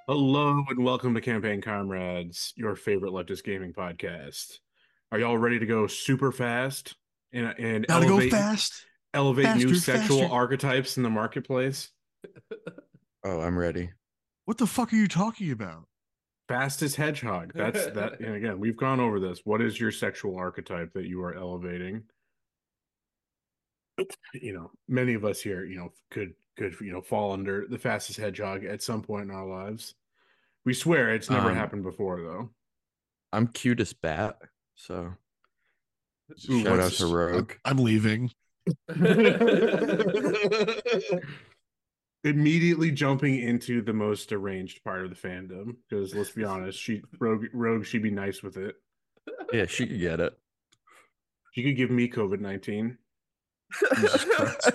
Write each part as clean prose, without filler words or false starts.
Hello and welcome to Campaign Comrades, your favorite leftist gaming podcast. Are y'all ready to go super fast and Gotta go elevate new faster, sexual faster. archetypes in the marketplace? Oh, I'm ready. What the fuck are you talking about? Fastest hedgehog. That's that. And again, we've gone over this. What is your sexual archetype that you are elevating? Many of us here, could fall under the fastest hedgehog at some point in our lives. We swear it's never Um, happened before, though. I'm cutest bat, so Ooh, shout out what's to Rogue. I'm leaving. immediately jumping into the most deranged part of the fandom? Because let's be honest, Rogue, she'd be nice with it. Yeah, she could get it. She could give me COVID-19. Jesus Christ.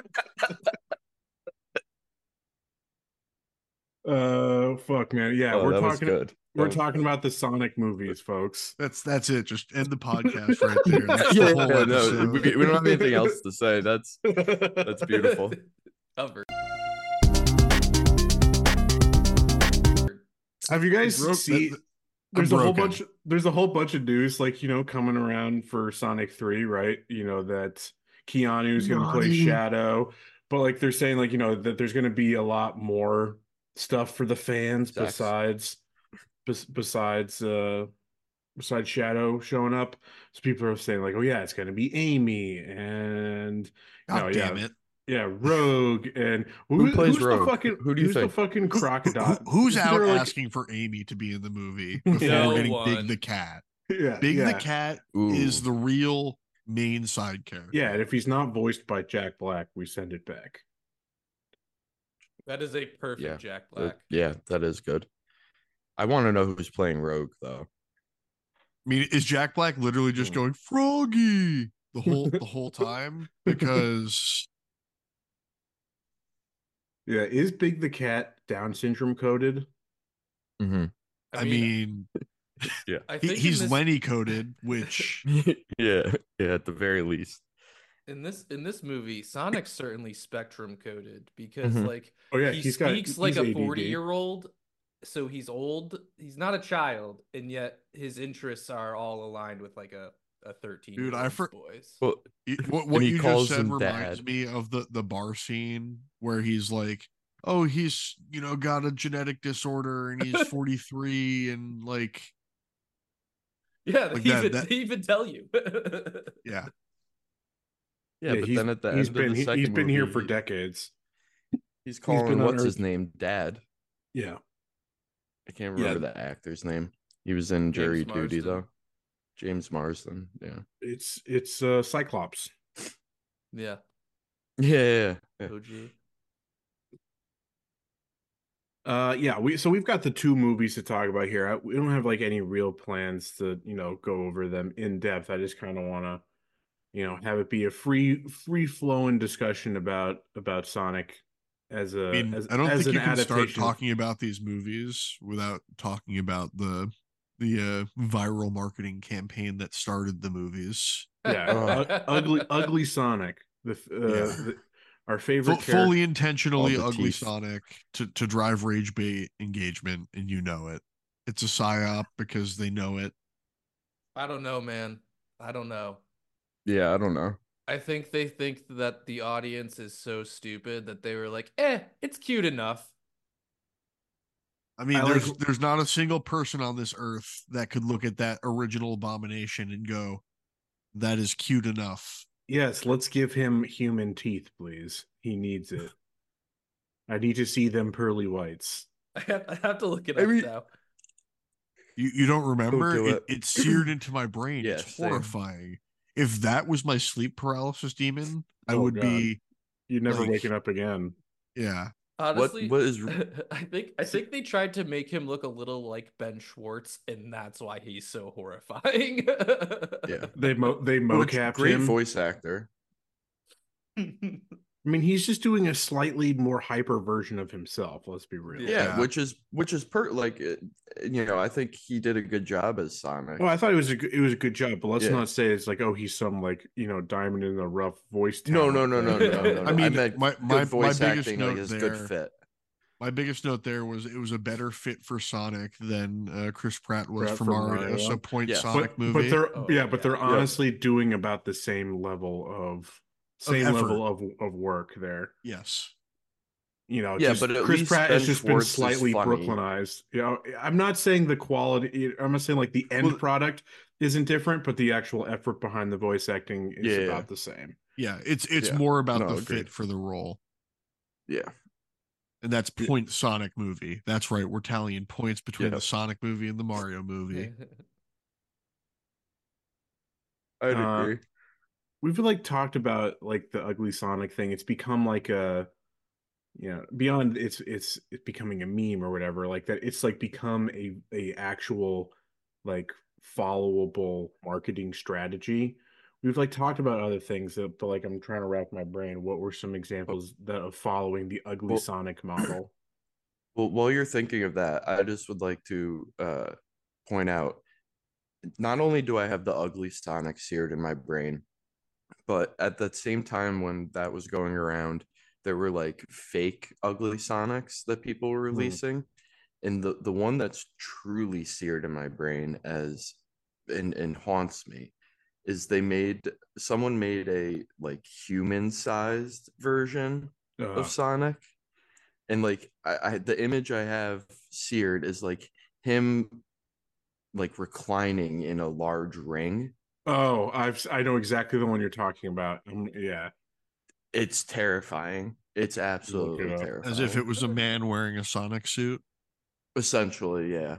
Fuck, man. Yeah, Oh, that was good. we're That was talking good. about the Sonic movies, folks. That's it. Just end the podcast right there. That's Yeah, the whole no, episode. we don't have anything else to say. That's beautiful. Cover. Have you guys Broke- see? that- There's I'm a whole broken. bunch. There's a whole bunch of news, like coming around for Sonic 3, right? That Keanu's going to play Nani. Shadow, but like they're saying, like that there's going to be a lot more stuff for the fans Sex. besides Shadow showing up. So people are saying like, oh yeah, it's going to be Amy and God damn it. yeah, Rogue and Who plays who's Rogue? the fucking Who do you who's the think? fucking crocodile? Who's Isn't out there, like- asking for Amy to be in the movie before No we're getting one. Big the Cat? Yeah, Big yeah. the Cat Ooh. is the real main side character. Yeah, and if he's not voiced by Jack Black, we send it back. That is a perfect Yeah. Jack Black. Yeah, that is good. I want to know who's playing Rogue though. I mean, is Jack Black literally just going Froggy the whole time? Because Yeah, is Big the Cat Down syndrome coded? Mm-hmm. I mean, I think he's in this, Lenny coded, which yeah, at the very least. in this movie, Sonic's certainly spectrum coded because Mhm. like Oh yeah, he he's speaks like a ADD. 40-year-old, so he's old. He's not a child, and yet his interests are all aligned with like a 13-year-old Dude, I for- boys. Well, what And he you calls just said him reminds Dad. me of the bar scene where he's like, oh, he's got a genetic disorder and he's 43 and like Yeah, like they, that- even, that- they even tell you. yeah. yeah, but then at the end of the second he's been here movie, for decades. he's calling been on what's his Earth. name Dad. Yeah, I can't remember the actor's name. He was in Jury James Duty Marsden. though. James Marsden. Yeah. it's Cyclops. Yeah, Yeah. OG. We've got the two movies to talk about here. We don't have like any real plans to go over them in depth. I just kind of want to have it be a free flowing discussion about Sonic as a I mean, as, I don't as think an you can start adaptation. talking about these movies without talking about the viral marketing campaign that started the movies. Yeah, ugly Sonic. Our favorite character. Fully intentionally All the ugly teeth. Sonic to drive rage bait engagement, and you know it. It's a psyop because they know it. I don't know, man. I don't know. Yeah, I don't know. I think they think that the audience is so stupid that they were like, it's cute enough. I mean, I like- there's not a single person on this earth that could look at that original Abomination and go, that is cute enough. Yes, let's give him human teeth, please. He needs it. I need to see them pearly whites. I have to look it I up mean- now. You don't remember? Don't do it. It's seared into my brain. Yeah, It's same. horrifying. If that was my sleep paralysis demon, I Oh, would God. be You're never Like- waking up again. yeah. Honestly, what is I think they tried to make him look a little like Ben Schwartz, and that's why he's so horrifying. yeah. They mocapped Great him. voice actor. I mean, he's just doing a slightly more hyper version of himself. Let's be real. Yeah, Yeah. which is I think he did a good job as Sonic. Well, I thought it was a good job, but let's Yeah. not say it's like, oh, he's some like diamond in the rough voice. No. talent. I mean, meant my good voice biggest acting, note like his there- good fit. My biggest note there was it was a better fit for Sonic than Chris Pratt was Pratt for for Mario. So Mario. point Yes. Sonic But movie. they're Oh, yeah, but yeah. they're Yep. honestly doing about the same level of effort. of work there. Yes. You know, Yeah, just but at Chris least Pratt has Ben just been Schwartz is slightly funny. Brooklynized. You know, I'm not saying the quality. I'm not saying like the end Well, product isn't different, but the actual effort behind the voice acting is Yeah. about the same. Yeah, it's Yeah. more about No, the agreed. fit for the role. Yeah. And that's point Sonic movie. That's right. We're tallying points between the Yep. Sonic movie and the Mario movie. I'd Uh, agree. We've like talked about like the ugly Sonic thing. It's become like a beyond it's becoming a meme or whatever, like that it's like become a actual like followable marketing strategy. We've like talked about other things that, but like I'm trying to rack my brain. What were some examples that of following the ugly Well, Sonic model? well, while you're thinking of that, I just would like to point out not only do I have the ugly Sonic seared in my brain, but at the same time when that was going around, there were like fake ugly Sonics that people were releasing. And the one that's truly seared in my brain as and haunts me is someone made a like human sized version of Sonic. And like I the image I have seared is like him like reclining in a large ring. Oh, I know exactly the one you're talking about. Yeah, It's terrifying. It's look it absolutely up. As if it terrifying. was a man wearing a Sonic suit. Essentially, yeah.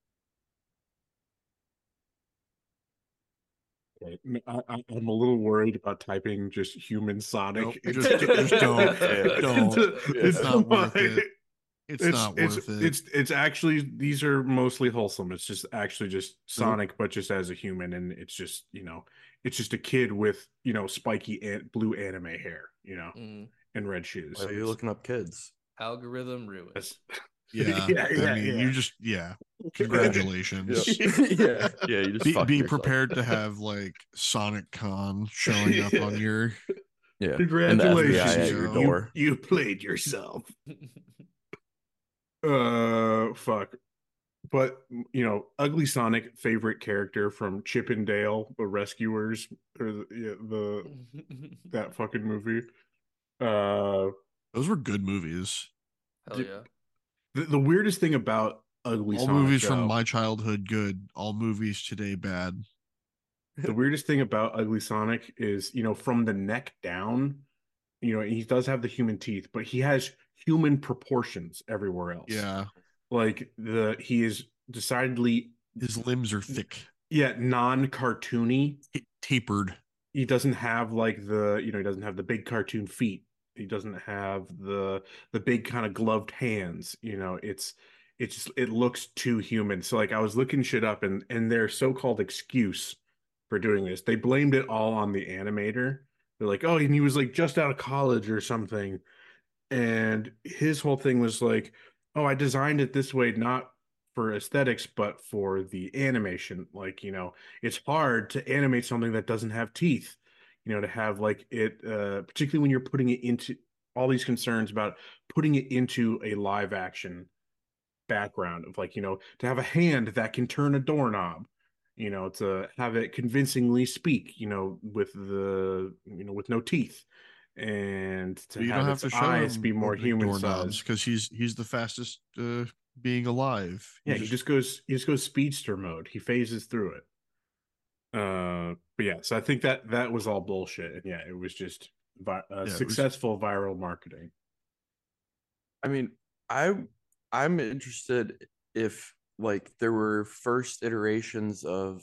Okay. I'm a little worried about typing just human Nope. Sonic. Just don't. Yeah. Don't. It's Yeah. not worth it. It's not worth it. It's actually these are mostly wholesome. It's just actually just Sonic, but just as a human, and it's just it's just a kid with spiky blue anime hair, Mm. and red shoes. Why are you looking up kids? Algorithm ruined. That's- Yeah. I mean, you just congratulations. Yeah. Yeah, you just Be fucked yourself. prepared to have like Sonic Con showing up on your Yeah. Congratulations, And the FBI at your you- door. You played yourself. Fuck. But Ugly Sonic favorite character from Chip and Dale, the Rescuers, or that fucking movie. those were good movies. Hell yeah. The weirdest thing about Ugly All Sonic, movies from though, my childhood good. All movies today bad. the weirdest thing about Ugly Sonic is, from the neck down, he does have the human teeth, but he has human proportions everywhere else. Yeah. Like he is decidedly, His limbs are thick, non-cartoony. tapered. He doesn't have like he doesn't have the big cartoon feet. He doesn't have the big kind of gloved hands. It's just it looks too human. So like I was looking shit up, and their so-called excuse for doing this, they blamed it all on the animator. They're like, oh, and he was like just out of college or something. And his whole thing was like, oh, I designed it this way, not for aesthetics, but for the animation. Like, it's hard to animate something that doesn't have teeth, to have like it, particularly when you're putting it into all these concerns about putting it into a live action background of like, to have a hand that can turn a doorknob, to have it convincingly speak, with with no teeth, and to You have don't have its to show eyes him be more opening human doorknobs sized. because he's the fastest being alive. Yeah, he just goes speedster mode. He phases through it. But yeah, so I think that was all bullshit. And yeah, it was just successful viral marketing. I mean, I'm interested if like there were first iterations of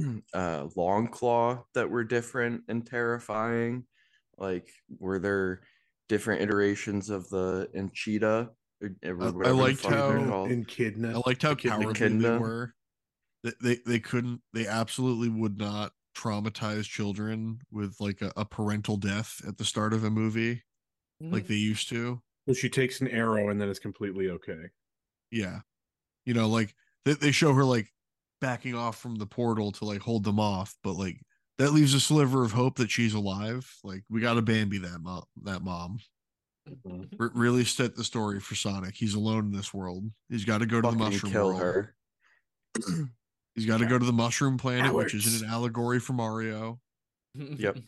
Longclaw that were different and terrifying. Like, were there different iterations of the Enchita or I whatever the liked fuck they're how- called? Echidna. I liked how Echidna. cowardly they were. They couldn't. They absolutely would not traumatize children with like a parental death at the start of a movie like they used to. So she takes an arrow and then it's completely okay. Yeah. Like they show her like backing off from the portal to like hold them off, but like that leaves a sliver of hope that she's alive. Like we got to Bambi that mom. Really set the story for Sonic. He's alone in this world. He's got to go to the Fucking mushroom kill world. her. He's got to go to the mushroom planet, which Cowards. isn't an allegory for Mario. Yep.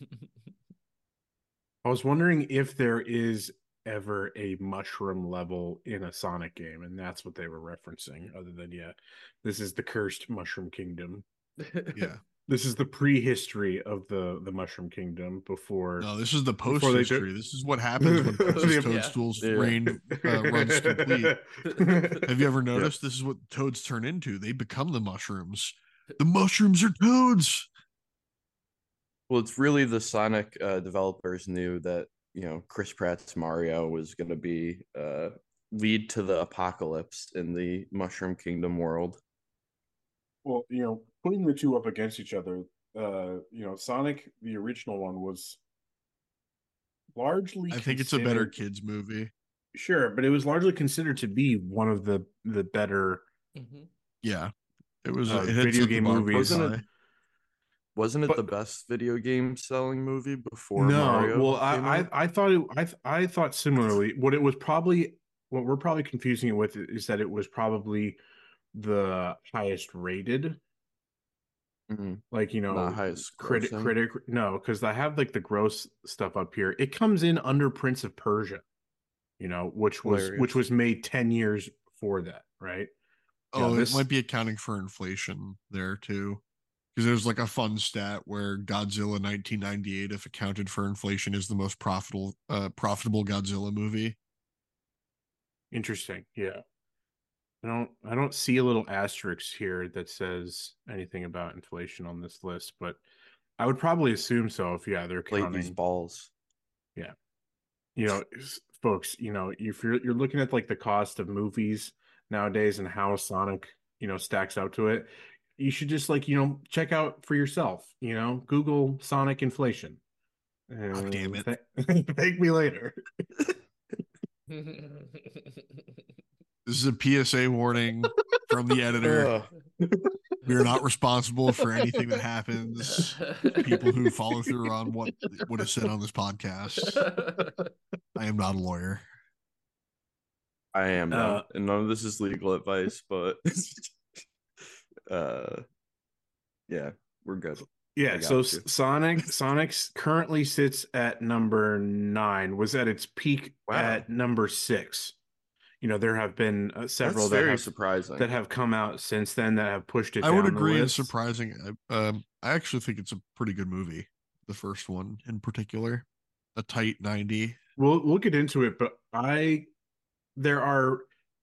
I was wondering if there is ever a mushroom level in a Sonic game, and that's what they were referencing. Other than, yeah, this is the cursed Mushroom Kingdom. Yeah. This is the prehistory of the Mushroom Kingdom before. No, this is the post Before they history. This is what happens when Princess Yeah. Toadstool's Yeah. reign runs complete. Have you ever noticed Yep. this is what toads turn into? They become the mushrooms. The mushrooms are toads. Well, it's really the Sonic developers knew that, you know, Chris Pratt's Mario was going to be lead to the apocalypse in the Mushroom Kingdom world. Well, you know, putting the two up against each other, you know, Sonic, the original one, was largely I think it's a better considered- kids movie. Sure, but it was largely considered to be one of the better Yeah, it was. Uh, It had video set the game bar movies. pretty Wasn't high. it? Wasn't it But- the best video game selling movie before No, Mario? well, came out? I thought I thought similarly. What we're probably confusing it with is that it was probably the highest rated, Mhm. like, you know, Not highest critic grossing. no, because I have like the gross stuff up here. It comes in under Prince of Persia, you know, which Hilarious. was made 10 years before that, right? Oh, this- it might be accounting for inflation there too, because there's like a fun stat where Godzilla 1998, if accounted for inflation, is the most profitable Godzilla movie. Interesting. Yeah. I don't see a little asterisk here that says anything about inflation on this list, but I would probably assume so if, yeah, they're Play these counting. balls. You know, folks, you know, if you're looking at like the cost of movies nowadays and how Sonic, you know, stacks out to it, you should just, like, you know, check out for yourself, you know, Google Sonic inflation. Oh, damn it. Thank me later. This is a PSA warning from the editor. Ugh. We are not responsible for anything that happens. People who follow through on what is said on this podcast. I am not a lawyer. I am though, and none of this is legal advice, but yeah, we're good. I Yeah, got so you. Sonic's currently sits at number 9, was at its peak Wow. at number 6. You know, there have been several That's very surprising. that have come out since then that have pushed it I down would the agree. It's list. surprising. I actually think it's a pretty good movie. The first one in particular, a tight 90. We'll get into it, but there are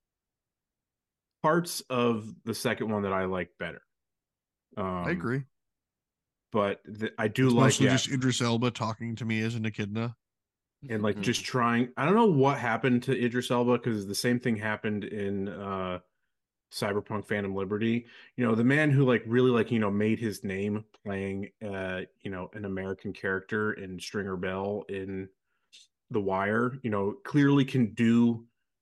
parts of the second one that I like better. I agree. But I do It's like, mostly yeah, just Idris Elba talking to me as an echidna. and like Mhm. just trying. I don't know what happened to Idris Elba, because the same thing happened in Cyberpunk Phantom Liberty. You know, the man who like really, like, you know, made his name playing you know, an American character in Stringer Bell in The Wire, you know, clearly can do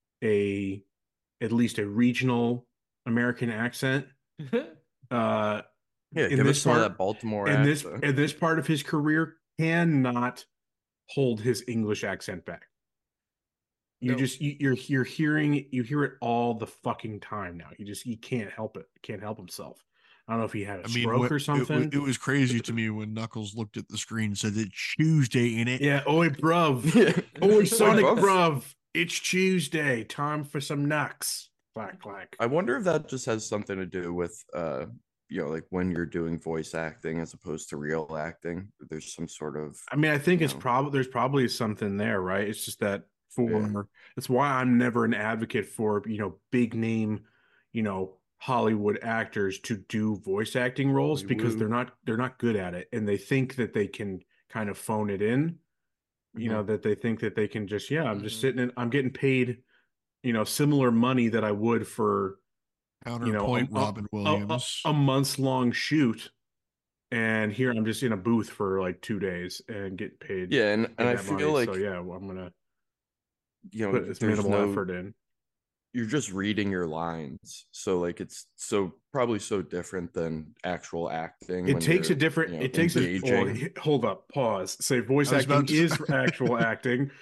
at least a regional American accent. Yeah, in give this us some of part- that Baltimore and accent. this part of his career cannot hold his English accent back. You No. just you hear it all the fucking time now. He can't help it. Can't help himself. I don't know if he had a I mean, stroke or something. It was crazy to me when Knuckles looked at the screen and said it's Tuesday in it. Yeah, oi bruv. Yeah. Oi Sonic bruv. bruv. It's Tuesday. Time for some knocks. Clack clack. I wonder if that just has something to do with you know, like when you're doing voice acting as opposed to real acting. There's some sort of I mean, I think it's No. there's probably something there, right? It's just that Yeah. that's why I'm never an advocate for, you know, big name, you know, Hollywood actors to do voice acting roles, because Hollywood. they're not good at it, and they think that they can kind of phone it in, you know, that they think that they can just, yeah, I'm just Mhm. sitting in, I'm getting paid, you know, similar money that I would for, you know, Counterpoint, Robin Williams. a month's long shoot, and here I'm just in a booth for like 2 days and get paid Yeah, and I that feel money. like So yeah, well, I'm gonna you know put as there's minimal no effort in. you're just reading your lines, so like it's probably so different than actual acting. It when takes a you're, different. you know, It takes a. engaging. Well, hold up, pause. Say voice I was acting about to is say- actual acting.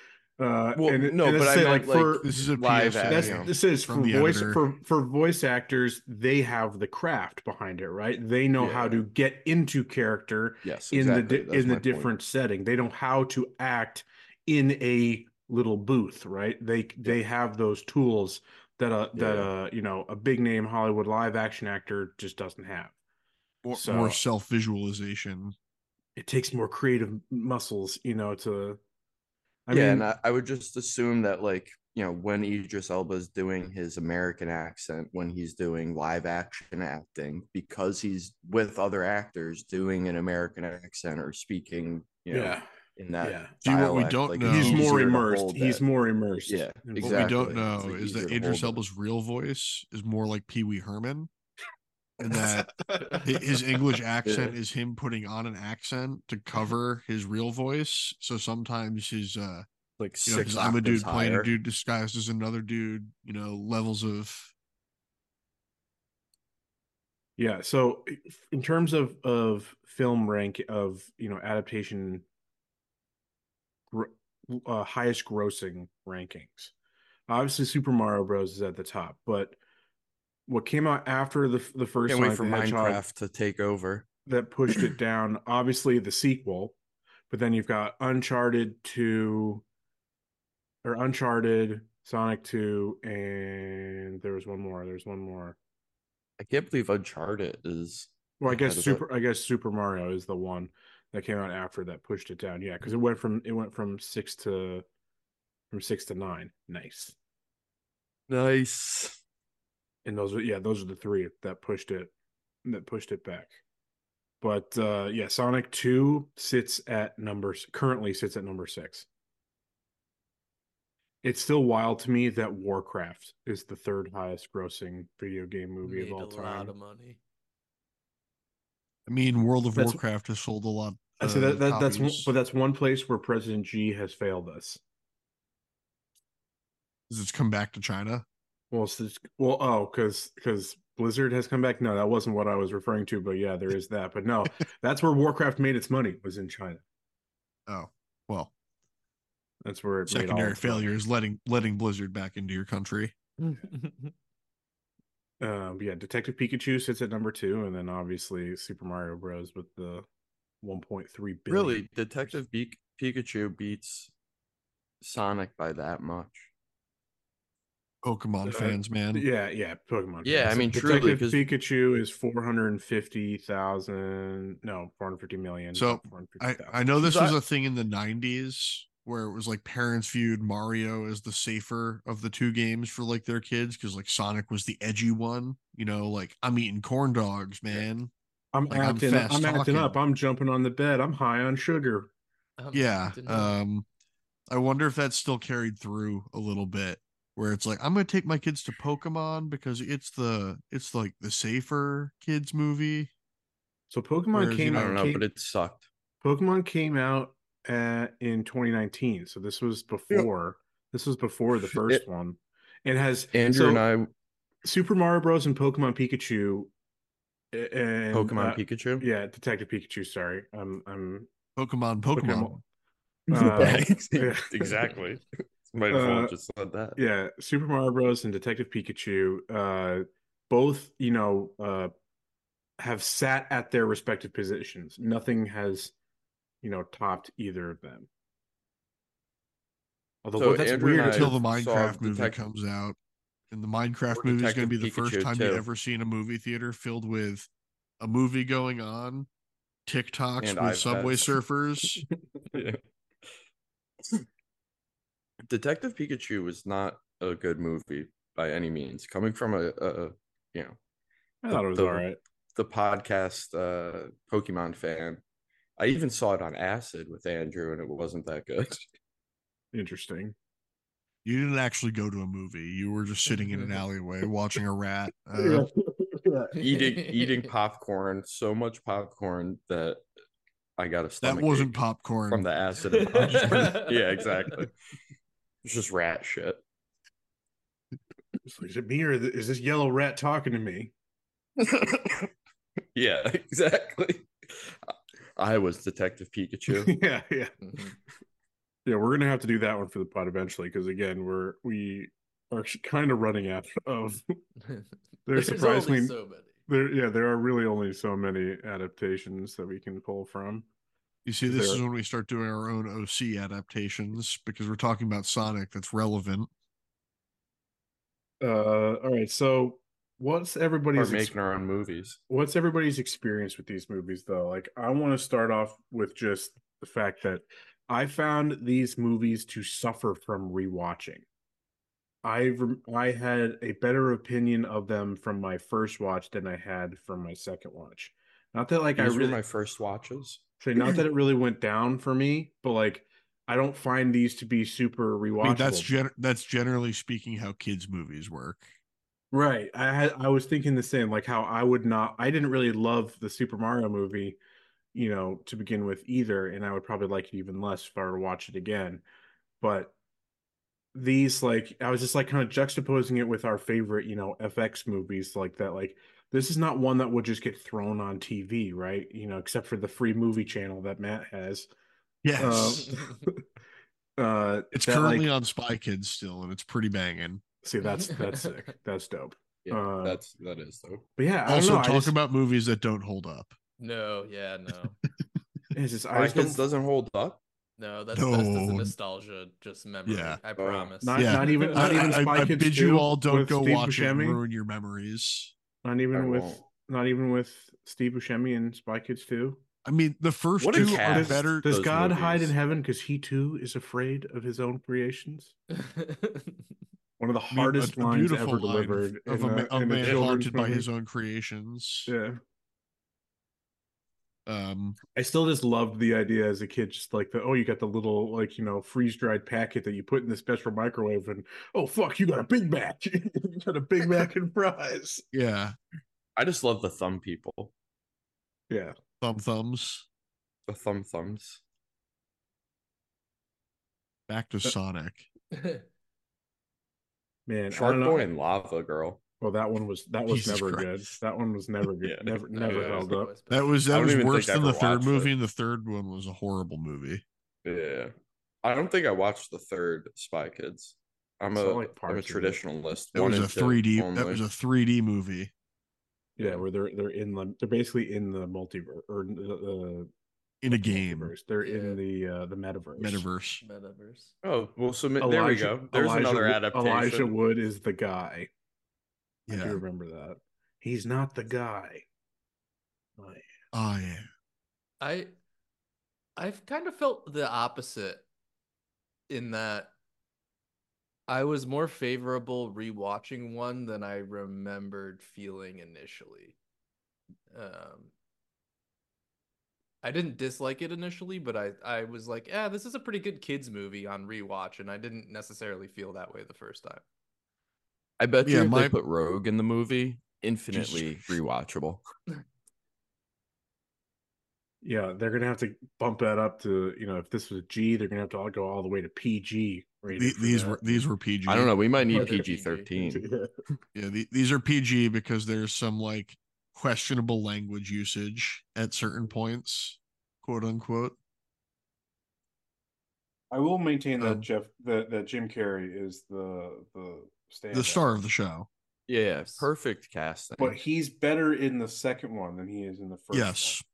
Well, and no, and but let's I say meant like for This is a live PSA. that's action. this is from for the voice editor. for voice actors, they have the craft behind it, right? They know how Yeah. to get into character Yes, in the exactly. That's in the my point. different setting. They know how to act in a little booth, right? They have those tools that Yeah. you know, a big name Hollywood live action actor just doesn't have. More So self visualization. it takes more creative muscles, you know, to I Yeah, and mean, I would just assume that, like, you know, when Idris Elba is doing his American accent, when he's doing live action acting, because he's with other actors doing an American accent or speaking, you know, yeah. in that Yeah. See, what we dialect, don't like, it's He's know, more easier to immersed. hold He's that. more immersed. Yeah, in what we don't exactly. It's know like is that easier to Idris hold Elba's real voice is more like Pee Wee Herman, and that his English accent Yeah. is him putting on an accent to cover his real voice. So sometimes his like you know, six because I'm a octaves dude playing a higher. dude disguised as another dude, you know, levels of Yeah. So in terms of film rank of, you know, adaptation highest grossing rankings, obviously Super Mario Bros is at the top, but what came out after the first Can't wait Sonic for the Hedgehog Minecraft to take over. that pushed it down, obviously the sequel, but then you've got Uncharted 2 or Uncharted, Sonic 2, and there was one more. There's one more. I can't believe Uncharted is Well, ahead of it. I guess Super Mario is the one that came out after that pushed it down. Yeah, because it went from six to nine. Nice. Nice. And those are the three that pushed it back. But yeah, Sonic 2 currently sits at number 6. It's still wild to me that Warcraft is the third highest grossing video game movie of Made all a lot time. of money. I mean, World of That's Warcraft has sold a lot I say of but copies. that's one place where President G has failed us. Does it's come back to China? Well, because Blizzard has come back. No, that wasn't what I was referring to, but yeah, there is that. But no, that's where Warcraft made its money, was in China. Oh, well, That's where it made all secondary its money. failure is letting Blizzard back into your country. Yeah, Detective Pikachu sits at number 2, and then obviously Super Mario Bros. With the 1.3 billion. Really, Detective Pikachu beats Sonic by that much. Pokemon fans, man. Yeah, Pokemon. Yeah, fans. I mean, truly, Detective 'cause- Pikachu is 450,000. No, 450 million. So not 450,000. I know this 'Cause was a thing in the 90s where it was like parents viewed Mario as the safer of the two games for like their kids because like Sonic was the edgy one, you know, like I'm eating corn dogs, man. I'm Like I'm acting. fast I'm acting up. talking. I'm jumping on the bed. I'm high on sugar. Yeah. Acting up. I wonder if that's still carried through a little bit where it's like I'm gonna take my kids to Pokemon because it's like the safer kids movie. So Pokemon Whereas, you came I know, don't know, but it sucked. Pokemon came out in 2019. So this was before. This was before the first one. It has Andrew and I, Super Mario Bros. And Pokemon Pikachu and Pokemon Pikachu. yeah, Detective Pikachu. Sorry, I'm Pokemon. looking at yeah. Exactly. Might as well just said that. Yeah, Super Mario Bros. And Detective Pikachu, both, you know, have sat at their respective positions. Nothing has, you know, topped either of them. Although So that's Andrew and weird. I Until the saw Minecraft movie Detective comes out. And the Minecraft or movie is going Detective to be the first Pikachu time you too, ever see in a movie theater filled with a movie going on, TikToks and with Subway iPads. Surfers. Yeah. Detective Pikachu was not a good movie by any means. Coming from a you know, I thought it was all right. the podcast Pokemon fan. I even saw it on acid with Andrew, and it wasn't that good. Interesting. You didn't actually go to a movie. You were just sitting in an alleyway watching a rat. Eating popcorn, so much popcorn that I got a That stomach wasn't ache popcorn. from the acid and popcorn. Yeah, exactly. It's just rat shit. Is it me or is this yellow rat talking to me? Yeah, exactly. I was Detective Pikachu. Yeah. Mhm. Yeah, we're gonna have to do that one for the pod eventually because again, we are kind of running out of. There's There's surprisingly only so many. there are really only so many adaptations that we can pull from. You see, 'Cause this there is when we start doing our own OC adaptations because we're talking about Sonic that's relevant. all right, so what's Or everybody's making our own movies. what's everybody's experience with these movies though? Like I want to start off with just the fact that I found these movies to suffer from rewatching. I had a better opinion of them from my first watch than I had from my second watch. Not that like I These were really my first watches. say not that it really went down for me, but like I don't find these to be super I mean, rewatchable. that's generally speaking how kids' movies work. Right. I was thinking the same, like how I didn't really love the Super Mario movie, to begin with either, and I would probably like it even less if I were to watch it again. But these like I was just like kind of juxtaposing it with our favorite, FX movies like that. Like this is not one that would just get thrown on TV, right? Except for the free movie channel that Matt has. Uh, Yes. It's that currently like on Spy Kids still, and it's pretty banging. see that's sick. That's dope. Yeah, Uh, that is though. but yeah, I don't Also, know. talk about movies that don't hold up. No, yeah, no. I My just Kids don't doesn't hold up. No, that's just a No, nostalgia, just memory. Yeah. I promise. not yeah, not even not even Spy I Kids bid you 2 all don't with go Steve watch it and Buscemi. ruin your memories. Not I even with won't. not even with Steve Buscemi and Spy Kids 2. I mean, the first What a two are cast. better. Does Those God hide in movies. heaven because he too is afraid of his own creations? One of the I mean, hardest a lines beautiful ever line delivered of in a in a man children's haunted by movie. his own creations. Yeah. Um, I still just loved the idea as a kid, just like you got the little like freeze dried packet that you put in the special microwave, and oh fuck, you got a Big Mac, you got a Big Mac and fries. yeah, I just love the thumb people. Yeah, thumbs. The thumbs. Back to Sonic. man, I Shark don't know. Boy and Lava Girl. Well, that was Jesus never good. Christ. That one was never good. Yeah. Never Yeah. held up. That was I don't even worse think I than the ever third watched movie, it. and the third one was a horrible movie. Yeah. I don't think I watched the third Spy Kids. I'm Saw, a like, I'm a parts of it. traditionalist. That One was and a two 3D. only. That was a 3D movie. Yeah, where they're basically in the multiverse or In a game. multiverse. They're in Yeah. the metaverse. Metaverse. Oh, well, so there we go. There's another adaptation. Elijah Wood is the guy. I do Yeah. remember that. He's not the guy. Oh, yeah. Oh yeah. I've kind of felt the opposite in that I was more favorable rewatching one than I remembered feeling initially. I didn't dislike it initially, but I was like, yeah, this is a pretty good kids movie on rewatch, and I didn't necessarily feel that way the first time. I bet Yeah, you if they put Rogue in the movie, infinitely Jesus. rewatchable. Yeah, they're gonna have to bump that up to if this was G, they're gonna have to go all the way to PG. These were PG. I don't know. We might need They're PG-13. Yeah, these are PG because there's some like questionable language usage at certain points, quote unquote. I will maintain that Um, that Jim Carrey is the The star of the show. Yeah, perfect casting. but he's better in the second one than he is in the first Yes.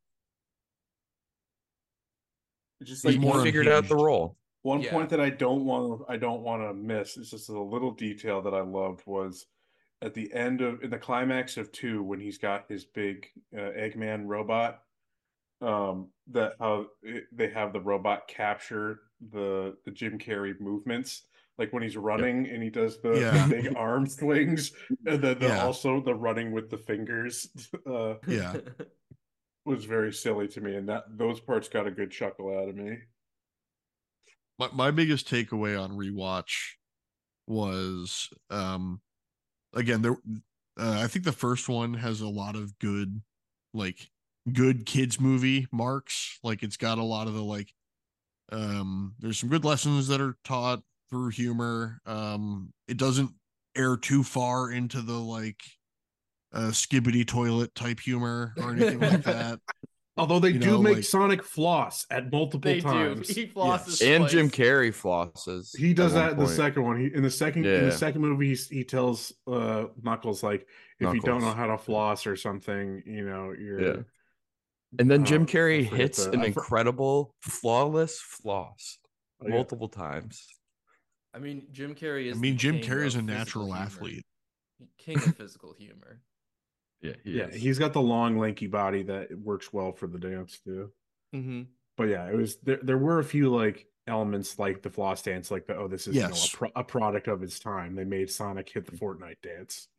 one. It's just He's He more figured out the unhinged. role. one Yeah. point that I don't want to miss. It's just a little detail that I loved was at the end in the climax of 2 when he's got his big Eggman robot. That they have the robot capture the Jim Carrey movements, like when he's running and he does the big arm swings, and then also the running with the fingers. Yeah. Was very silly to me, and that those parts got a good chuckle out of me. My biggest takeaway on rewatch was again there I think the first one has a lot of good kids movie marks. Like it's got a lot of the there's some good lessons that are taught through humor. It doesn't err too far into the skibbity toilet type humor or anything like that. Although they You do know, make like- Sonic floss at multiple They times. do. He flosses And twice. Jim Carrey flosses. He does at one that in the point. second one. In the Yeah. second movie, he tells Knuckles like, if you don't know Knuckles. how to floss or something, you're. Yeah. And then Jim I Carrey forget hits the- an I for- incredible, flawless floss Oh, yeah. multiple times. I mean, Jim Carrey is. I mean, the Jim king Carrey is of a physical natural humor. athlete. King of physical humor. Yeah, Yeah, he's got the long, lanky body that works well for the dance too. Mm-hmm. But yeah, it was there were a few like elements like the floss dance, like this is Yes. a product of its time. They made Sonic hit the Fortnite dance.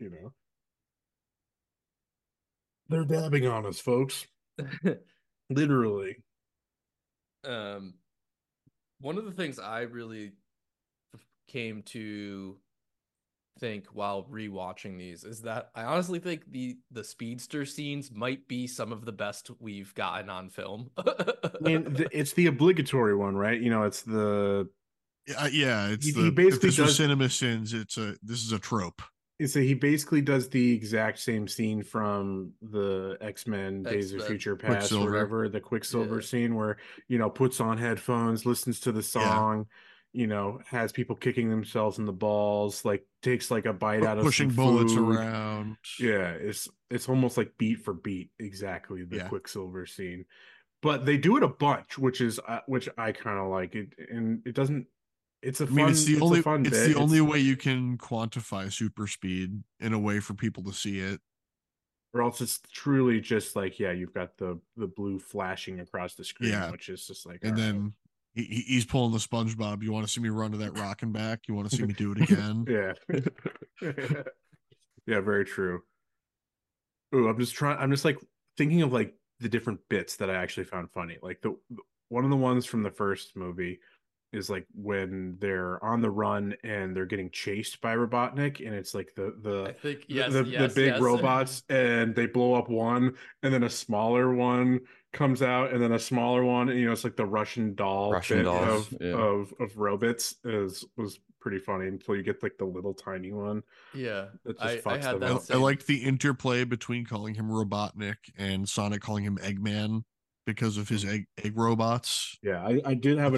They're dabbing on us, folks. Literally. One of the things I really came to think while rewatching these is that I honestly think the speedster scenes might be some of the best we've gotten on film. I mean, it's the obligatory one, right? It's the Yeah, it's He the basically if this was does- Cinema Sins, this is a trope. he basically does the exact same scene from the X-Men Days of X-Men. Future Past, or Quicksilver. whatever, the Quicksilver Yeah. scene where, puts on headphones, listens to the song, has people kicking themselves in the balls, like takes like a bite out of Pushing some bullets food. around. Yeah, it's almost like beat for beat, exactly the Yeah. Quicksilver scene. But they do it a bunch, which I kind of like it, and it doesn't. It's a fun. I mean, it's the a fun bit. the only way you can quantify super speed in a way for people to see it. Or else it's truly just like, yeah, you've got the blue flashing across the screen, Yeah. which is just like, And all right. then he's pulling the SpongeBob. You want to see me run to that rock and back? You want to see me do it again? Yeah. Yeah, very true. Ooh, I'm just like thinking of like the different bits that I actually found funny. Like one of the ones from the first movie is like when they're on the run and they're getting chased by Robotnik, and it's like I think yes, the big robots, and they blow up one, and then a smaller one comes out, and then a smaller one, and it's like the Russian doll Russian bit dolls, of robots was pretty funny until you get like the little tiny one. Yeah, That I just fucks had them that up. I liked the interplay between calling him Robotnik and Sonic calling him Eggman because of his egg robots. Yeah, I did have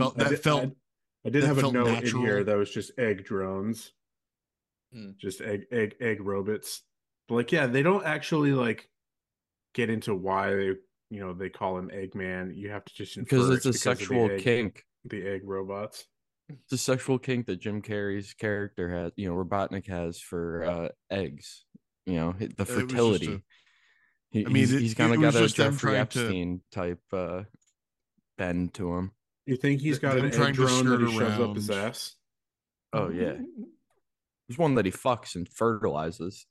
I did that have a felt note in natural. here that was just egg drones, Hmm. just egg robots. But like, yeah, they don't actually like get into why they call him Eggman. You have to just infer Because it's a of the sexual egg, kink. the egg robots. It's a sexual kink that Jim Carrey's character has, Robotnik has for eggs. The fertility. He's kind of got a Jeffrey Epstein type bend to him. You think he's got them an trying egg to drone that he skirt shoves up his around. ass? Oh yeah, there's one that he fucks and fertilizes.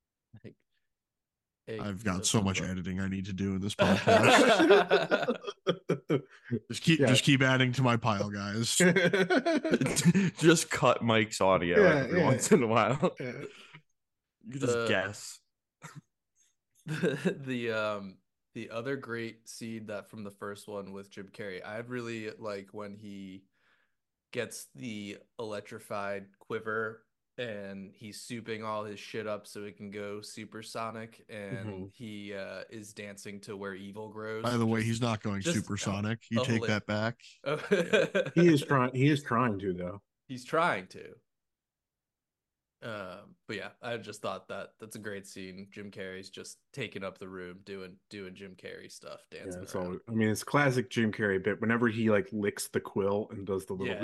I've got so much editing I need to do in this podcast. Just keep adding to my pile, guys. Just cut Mike's audio every once in a while. Yeah. You can just guess. The other great scene that from the first one with Jim Carrey, I really like when he gets the electrified quiver and he's souping all his shit up so it can go supersonic, and he is dancing to Where Evil Grows. By the way, he's not going just- supersonic. You take that back. He is trying to, though. He's trying to. But yeah, I just thought that's a great scene. Jim Carrey's just taking up the room, doing Jim Carrey stuff, dancing around. I mean, it's classic Jim Carrey bit. Whenever he like licks the quill and does the little,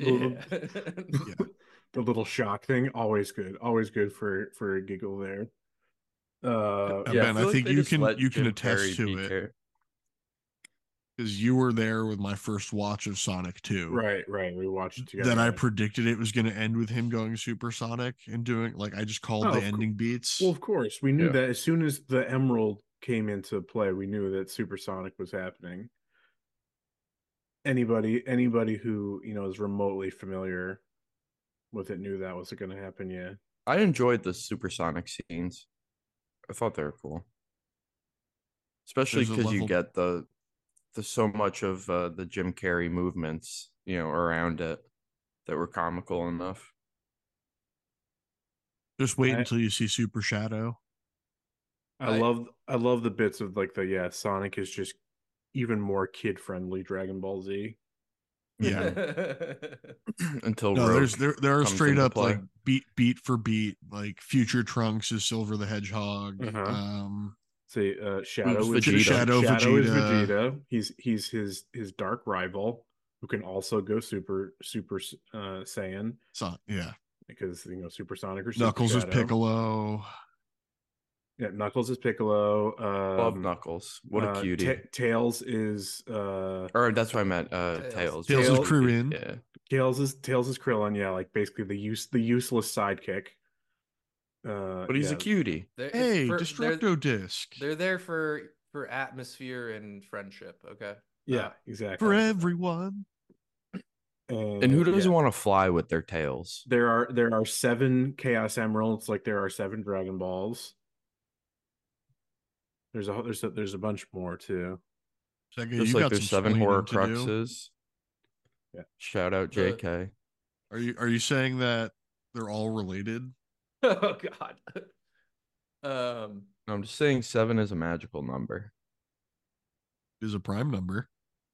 the little shock thing, always good for a giggle there. Ben, I think you can attest to it because you were there with my first watch of Sonic 2. Right. We watched it together. That I predicted it was going to end with him going supersonic and doing like I just called the ending beats. Well, of course, we knew that as soon as the Emerald came into play, we knew that supersonic was happening. Anybody who is remotely familiar with it knew that was going to happen. Yeah, I enjoyed the supersonic scenes. I thought they were cool, especially because you get the so much of the Jim Carrey movements, around it that were comical enough. Just wait until you see Super Shadow. I love the bits of like Sonic is just even more kid friendly Dragon Ball Z. Yeah. Until No, Rogue there are comes straight into up play. like beat for beat, like future Trunks is Silver the Hedgehog. Uh-huh. Say Shadow Who's is Vegeta? Shadow is Vegeta. Vegeta. He's his dark rival who can also go super Saiyan So yeah. because Supersonic or Super Knuckles is Shadow. Piccolo. Yeah, Knuckles is Piccolo. Love Knuckles. What a cutie. Tails is Or that's what I meant. Tails. Tails is Tails- Krillin. Yeah. Tails is Krillin. Yeah, like basically the useless sidekick. But he's a cutie. Hey, Destructo Disc. They're there for atmosphere and friendship. Okay. Yeah, exactly. For everyone. And who doesn't want to fly with their tails? There are 7 Chaos Emeralds, like there are 7 Dragon Balls. There's a bunch more too. Just like there's 7 Horcruxes. Yeah. Shout out JK. Are you saying that they're all related? Oh God. No, I'm just saying 7 is a magical number. Is a prime number.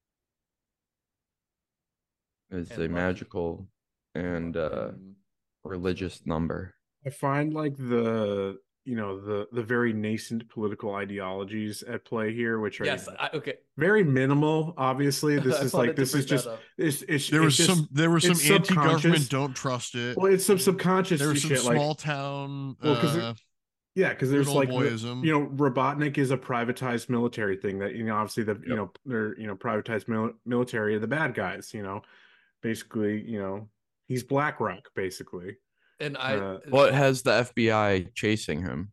It's And a lucky. magical and religious number. I find like the very nascent political ideologies at play here, which are Yes. Okay. very minimal. Obviously, this I is wanted like to this is bring that just up. There was just, some it's anti-government, subconscious. don't trust it. Well, it's some subconscious There was some shit, small like town. because there's good like old boyism. Robotnik is a privatized military thing that obviously they're privatized military are the bad guys. Basically he's BlackRock basically. And I What has the FBI chasing him?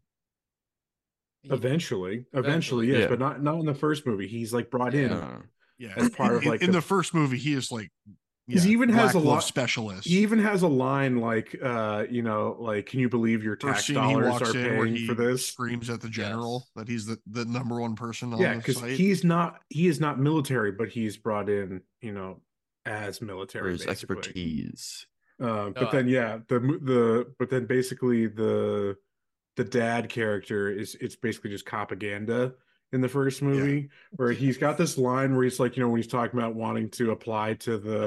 Eventually, yes, Yeah. but not in the first movie. He's like brought in Yeah, as part of like in the first movie, he is like he even has a lot specialist. He even has a line like like, can you believe your tax First scene dollars are paying he for this? screams at the general that he's the number one person on Yeah, the because site. he is not military, but he's brought in as military For his basically. expertise. But then basically the dad character it's basically just propaganda in the first movie, where he's got this line where he's like, when he's talking about wanting to apply to the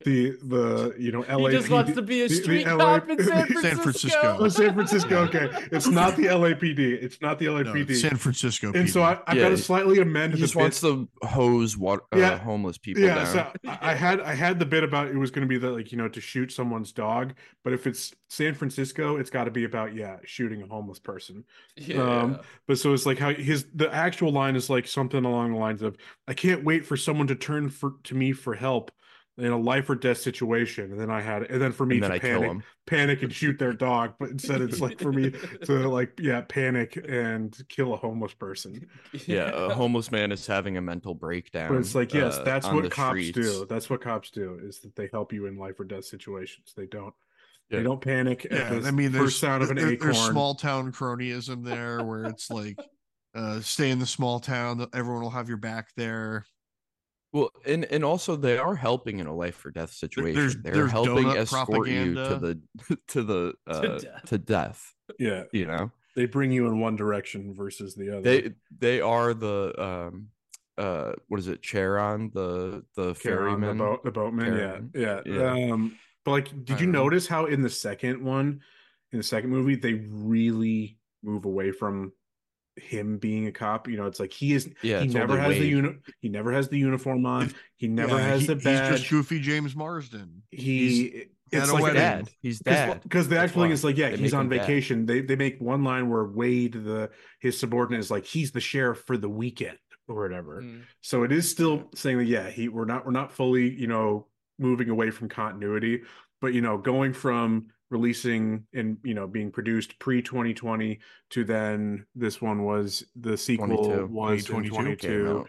LA. He just wants to be a street cop in San Francisco. Oh, San Francisco. Okay, it's not the LAPD. It's not the LAPD. No, San Francisco. And PD. so I've got to slightly amend. He just wants to hose homeless people down. So I had the bit about it was going to be that, like, to shoot someone's dog, but if it's San Francisco, it's got to be about shooting a homeless person. But so it's like how the actual line is like something along the lines of, I can't wait for someone to turn to me for help in a life or death situation, and then for me to panic and shoot their dog, but instead it's like for me to like panic and kill a homeless person. A homeless man is having a mental breakdown. But it's like, yes, that's what cops streets. do. That's what cops do, is that they help you in life or death situations. They don't panic at the first sound of an acorn. There's small town cronyism there, where it's like, stay in the small town, everyone will have your back there. Well, and also they are helping in a life or death situation. They're helping escort propaganda. you to death. Yeah, they bring you in one direction versus the other. They are the what is it, Charon, the ferryman, the boatman. Charon. Yeah. But like, did you notice how in the second movie, they really move away from him being a cop? It's like he never has the uniform on. He never has the badge. He's just goofy James Marsden. He's dad. He's dad. Because the actual thing is like, he's on vacation. They make one line where Wade, his subordinate, is like, he's the sheriff for the weekend or whatever. So it is still saying that we're not fully moving away from continuity, but going from releasing and being produced pre-2020 to then this one was the sequel 22. was in 22,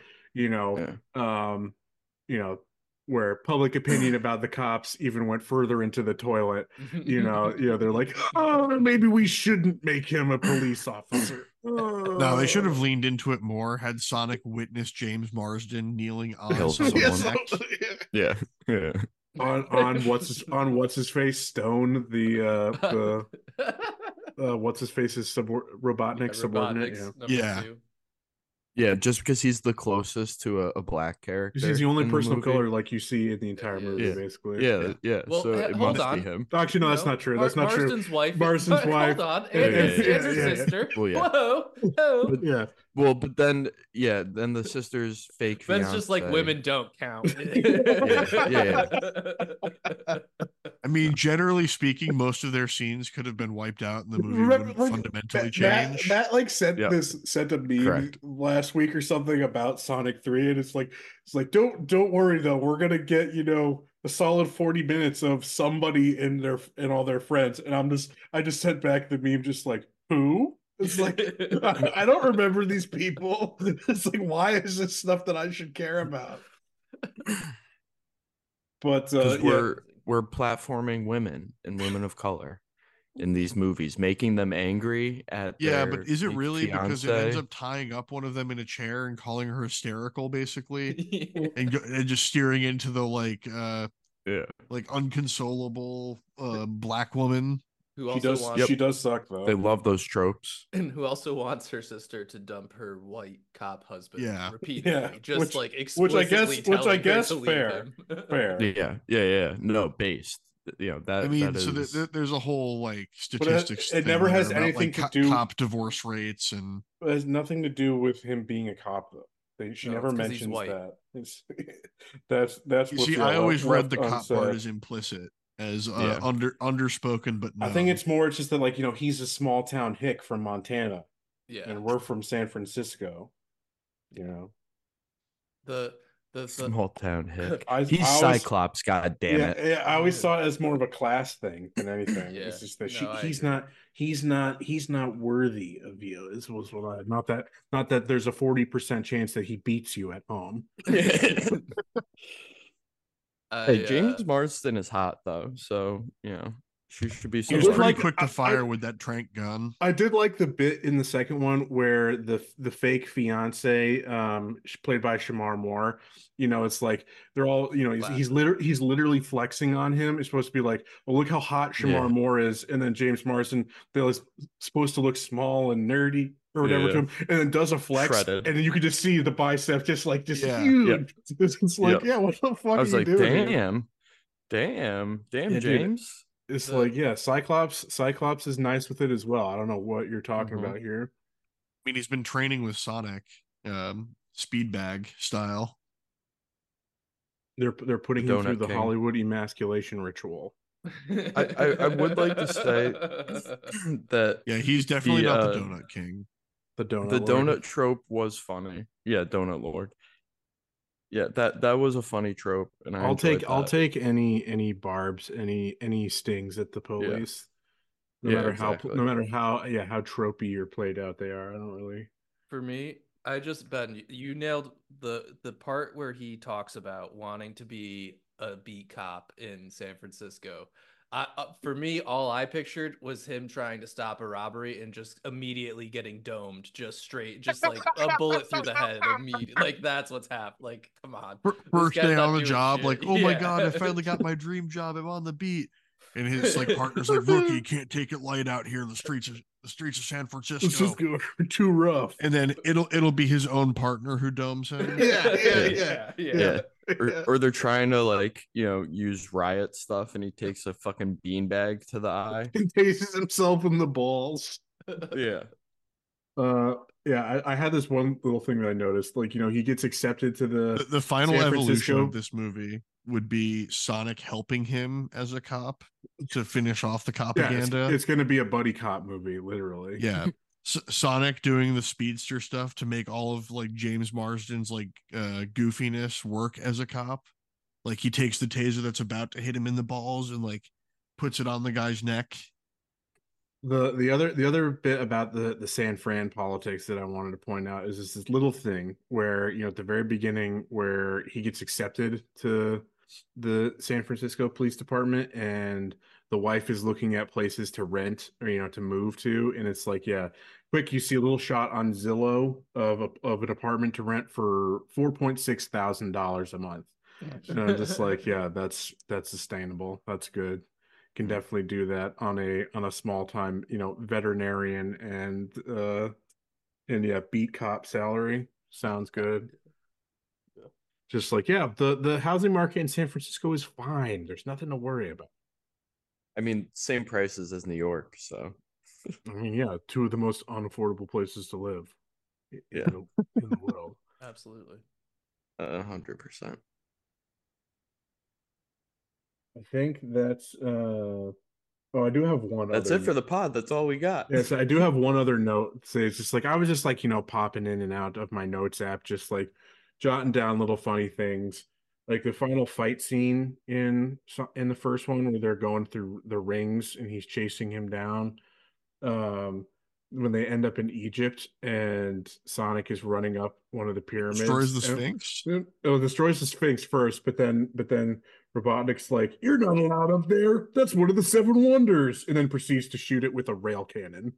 where public opinion about the cops even went further into the toilet. They're like, oh, maybe we shouldn't make him a police officer. No, they should have leaned into it more. Had Sonic witness James Marsden kneeling on someone's neck. Yeah. on what's his face, Stone, the what's his face's Robotnik subordinate. Yeah. Yeah, just because he's the closest to a black Because he's character the only in the person of movie. color like you see in the entire He movie, Yeah, is. basically. yeah. Well, So it hold must be on. him. Actually, no, that's not true. That's not true. Marston's wife. Marston's wife. Hold on, and- and- and her yeah. sister. Well, yeah. Whoa, whoa. But Yeah. well, but then then the sister's fake Ben's fiance. just like women don't count. Yeah. I mean, generally speaking, most of their scenes could have been wiped out, and the movie Remember, wouldn't like, fundamentally Matt, change. Matt like sent Yep. a meme Correct. last week or something about Sonic 3, and it's like don't worry though, we're gonna get a solid 40 minutes of somebody and all their friends, and I just sent back the meme just like, who? It's like I don't remember these people. It's like, why is this stuff that I should care about? But Because yeah. we're platforming women and women of color in these movies, making them angry at Yeah, their but is it fake really? Because it ends fiance. up tying up one of them in a chair and calling her hysterical, basically, Yeah. and just steering into the Yeah. like unconsolable black woman. Who She also does wants she does suck though. They love those tropes. and who also wants her sister to dump her white cop husband Yeah. repeatedly, Yeah, just which- like which I explicitly guess- which I telling her guess to leave fair. him. Fair. Yeah. No, based. That I mean, that so is there's a whole like But statistics. it thing never in has there about, anything like, to do- cop divorce rates and It has nothing to do with him being a cop, though. She No, never it's 'cause he's mentions white. that. That's you what's see. I always read left the cop part unsaid. as implicit, as Yeah. underspoken, but no. I think it's more just that, like, he's a small town hick from Montana, Yeah, and we're from San Francisco. the small town hick. I He's always- Cyclops. God damn Yeah, it. yeah, I always saw it as more of a class thing than anything. Yeah. It's just that No, I he's agree. he's not worthy of you. This was what I not that there's a 40% chance that he beats you at home. Hey, James Marsden is hot though, so she should be. He was would pretty like- quick to I- fire with that trank gun. I did like the bit in the second one where the fake fiance, played by Shamar Moore, it's like they're all, he's literally flexing on him. It's supposed to be like, oh, look how hot Shamar Yeah. Moore is, and then James Marsden, they're supposed to look small and nerdy or whatever to Yeah. him, and then does a flex, Shredded. and then you could just see the bicep just Yeah. huge. It's like, Yep. yeah, what the fuck I was are like, you doing here? damn, Yeah, dude. James. It's The- like, yeah, Cyclops is nice with it as well. I don't know what you're talking Mhm. about here. I mean, he's been training with Sonic, speed bag style. They're putting The him through Donut the King. Hollywood emasculation ritual. I would like to say that Yeah, he's definitely The, not the uh, Donut King. The donut. the Lord. donut trope was funny. Yeah, Donut Lord. Yeah, that was a funny trope, and I'll enjoyed take that. any barbs, any stings at the police. No Yeah, matter exactly. how tropey or played out they are. I don't really. For me, Ben, you nailed the part where he talks about wanting to be a beat cop in San Francisco. For me, all I pictured was him trying to stop a robbery and just immediately getting domed, just like a bullet through the head. Immediately, like that's what's happened. Like, come on, First guy's day not on the doing job, shit. like, oh my Yeah. god, I finally got my dream job. I'm on the beat. And his like partner's like, rookie, you can't take it light out here in the streets of San Francisco. Let's just go too rough. And then it'll be his own partner who domes him. Yeah. Or they're trying to like use riot stuff, and he takes a fucking beanbag to the eye. He tastes himself in the balls. Yeah. Yeah, I had this one little thing that I noticed. Like, he gets accepted to The final San evolution Francisco. of this movie would be Sonic helping him as a cop to finish off the Yeah, propaganda. it's going to be a buddy cop movie, literally. Yeah. Sonic doing the speedster stuff to make all of like James Marsden's like goofiness work as a cop. Like he takes the taser that's about to hit him in the balls and like puts it on the guy's neck. The other bit about the San Fran politics that I wanted to point out is this little thing where, at the very beginning where he gets accepted to the San Francisco Police Department, and the wife is looking at places to rent or to move to, and it's like, yeah, quick, you see a little shot on Zillow of an apartment to rent for $4,600 a month. And I'm just like, yeah, that's sustainable. That's good. Can definitely do that on a small time, veterinarian and yeah, beat cop salary. Sounds good. Yeah. Just like, yeah, the housing market in San Francisco is fine. There's nothing to worry about. I mean, same prices as New York, so I mean, yeah, two of the most unaffordable places to live yeah, in the world. Absolutely. 100%. I think that's oh, I do have one That's other it for the pod. That's all we got. Yes, I do have one other note. Say it's just like I was just like, popping in and out of my notes app, just like jotting down little funny things. Like the final fight scene in the first one where they're going through the rings and he's chasing him down. Um, when they end up in Egypt and Sonic is running up one of the Destroys pyramids. the Sphinx. Oh, destroys the Sphinx first, but then Robotnik's like, "You're not allowed up there. That's one of the seven wonders," and then proceeds to shoot it with a rail cannon.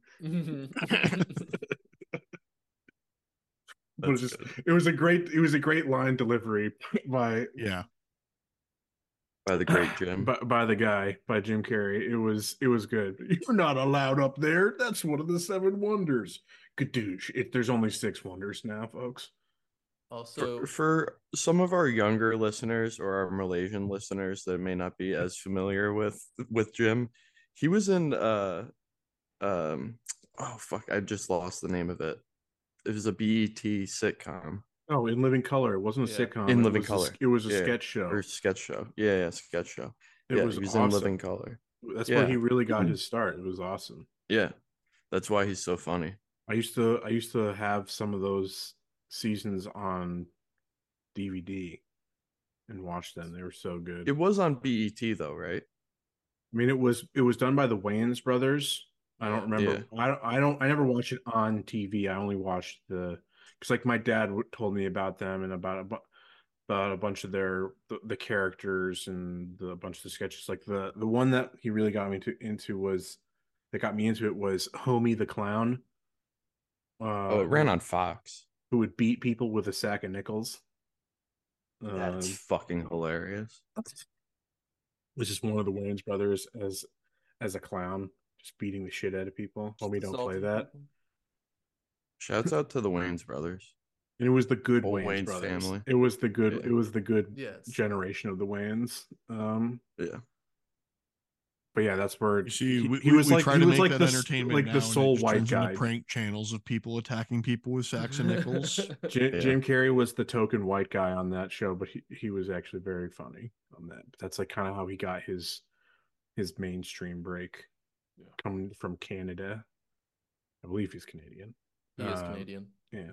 It was just, it was a great line delivery by Yeah. By the great Jim. by Jim Carrey. It was good. You're not allowed up there. That's one of the seven wonders. Gadoosh. There's only six wonders now, folks. Also, For some of our younger listeners or our Malaysian listeners that may not be as familiar with Jim, he was in oh fuck, I just lost the name of it. It was a BET sitcom. Oh, In Living Color. It wasn't a Yeah. sitcom. In It Living was Color. It was a Yeah. sketch show. Or sketch show. Yeah, sketch show. It Yeah, was he was awesome. in Living Color. That's Yeah. where he really got his start. It was awesome. Yeah. That's why he's so funny. I used to have some of those seasons on DVD and watch them. They were so good. It was on BET though, right? I mean, it was done by the Wayans brothers. I don't remember. I never watched it on TV. I only watched because like my dad told me about them and about a bunch of the characters and a bunch of the sketches. Like the one that he really got me into was Homie the Clown. Oh, it ran on Fox. Who would beat people with a sack of nickels. That's fucking hilarious. Was just one of the Wayans brothers as a clown, just beating the shit out of people. Homie, don't play that. Shouts out to the Wayans brothers. And it was the good Whole Wayans Wayans brothers. family. It was the good. Yeah. It was the good Yes. generation of the Wayans. Yeah. But yeah, that's where You see, he we was like try he to was make like that the entertainment like now, the and it sole just white turns guy. into prank channels of people attacking people with sacks of nickels. Jim Carrey was the token white guy on that show, but he was actually very funny on that. That's like kind of how he got his mainstream break, coming from Canada. I believe he's Canadian. He is Canadian. Yeah.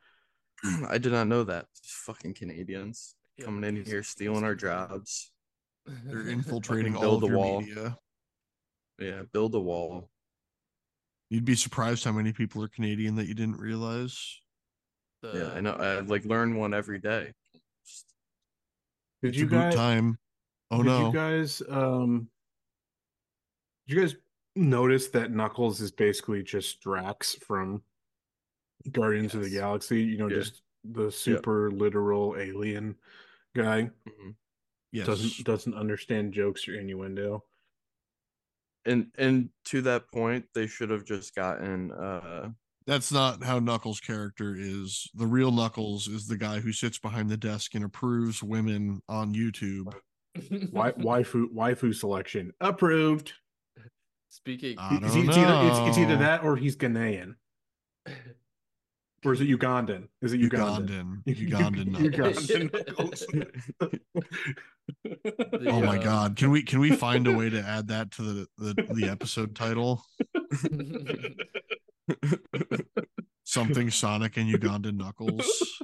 I did not know that. Fucking Canadians Yeah, coming in he's- here, stealing he's our Canadian. jobs. They're infiltrating Fucking all build of a your wall. media. Yeah, build a wall. You'd be surprised how many people are Canadian that you didn't realize. Yeah, I know. I like learn one every day. Did It's you about guys? time. Oh did no. you guys? Did you guys notice that Knuckles is basically just Drax from Guardians of the Yes. Galaxy? Yeah. Just the super literal alien guy. Mhm. Yes. Doesn't understand jokes or innuendo. And to that point, they should have just gotten That's not how Knuckles' character is. The real Knuckles is the guy who sits behind the desk and approves women on YouTube. Waifu selection approved. Speaking, I It's don't it's either know. that or he's Ghanaian. Or is it Ugandan? Is it Ugandan? Ugandan Knuckles. Ugandan Knuckles. Oh my god. Can we find a way to add that to the episode title? Something Sonic and Ugandan Knuckles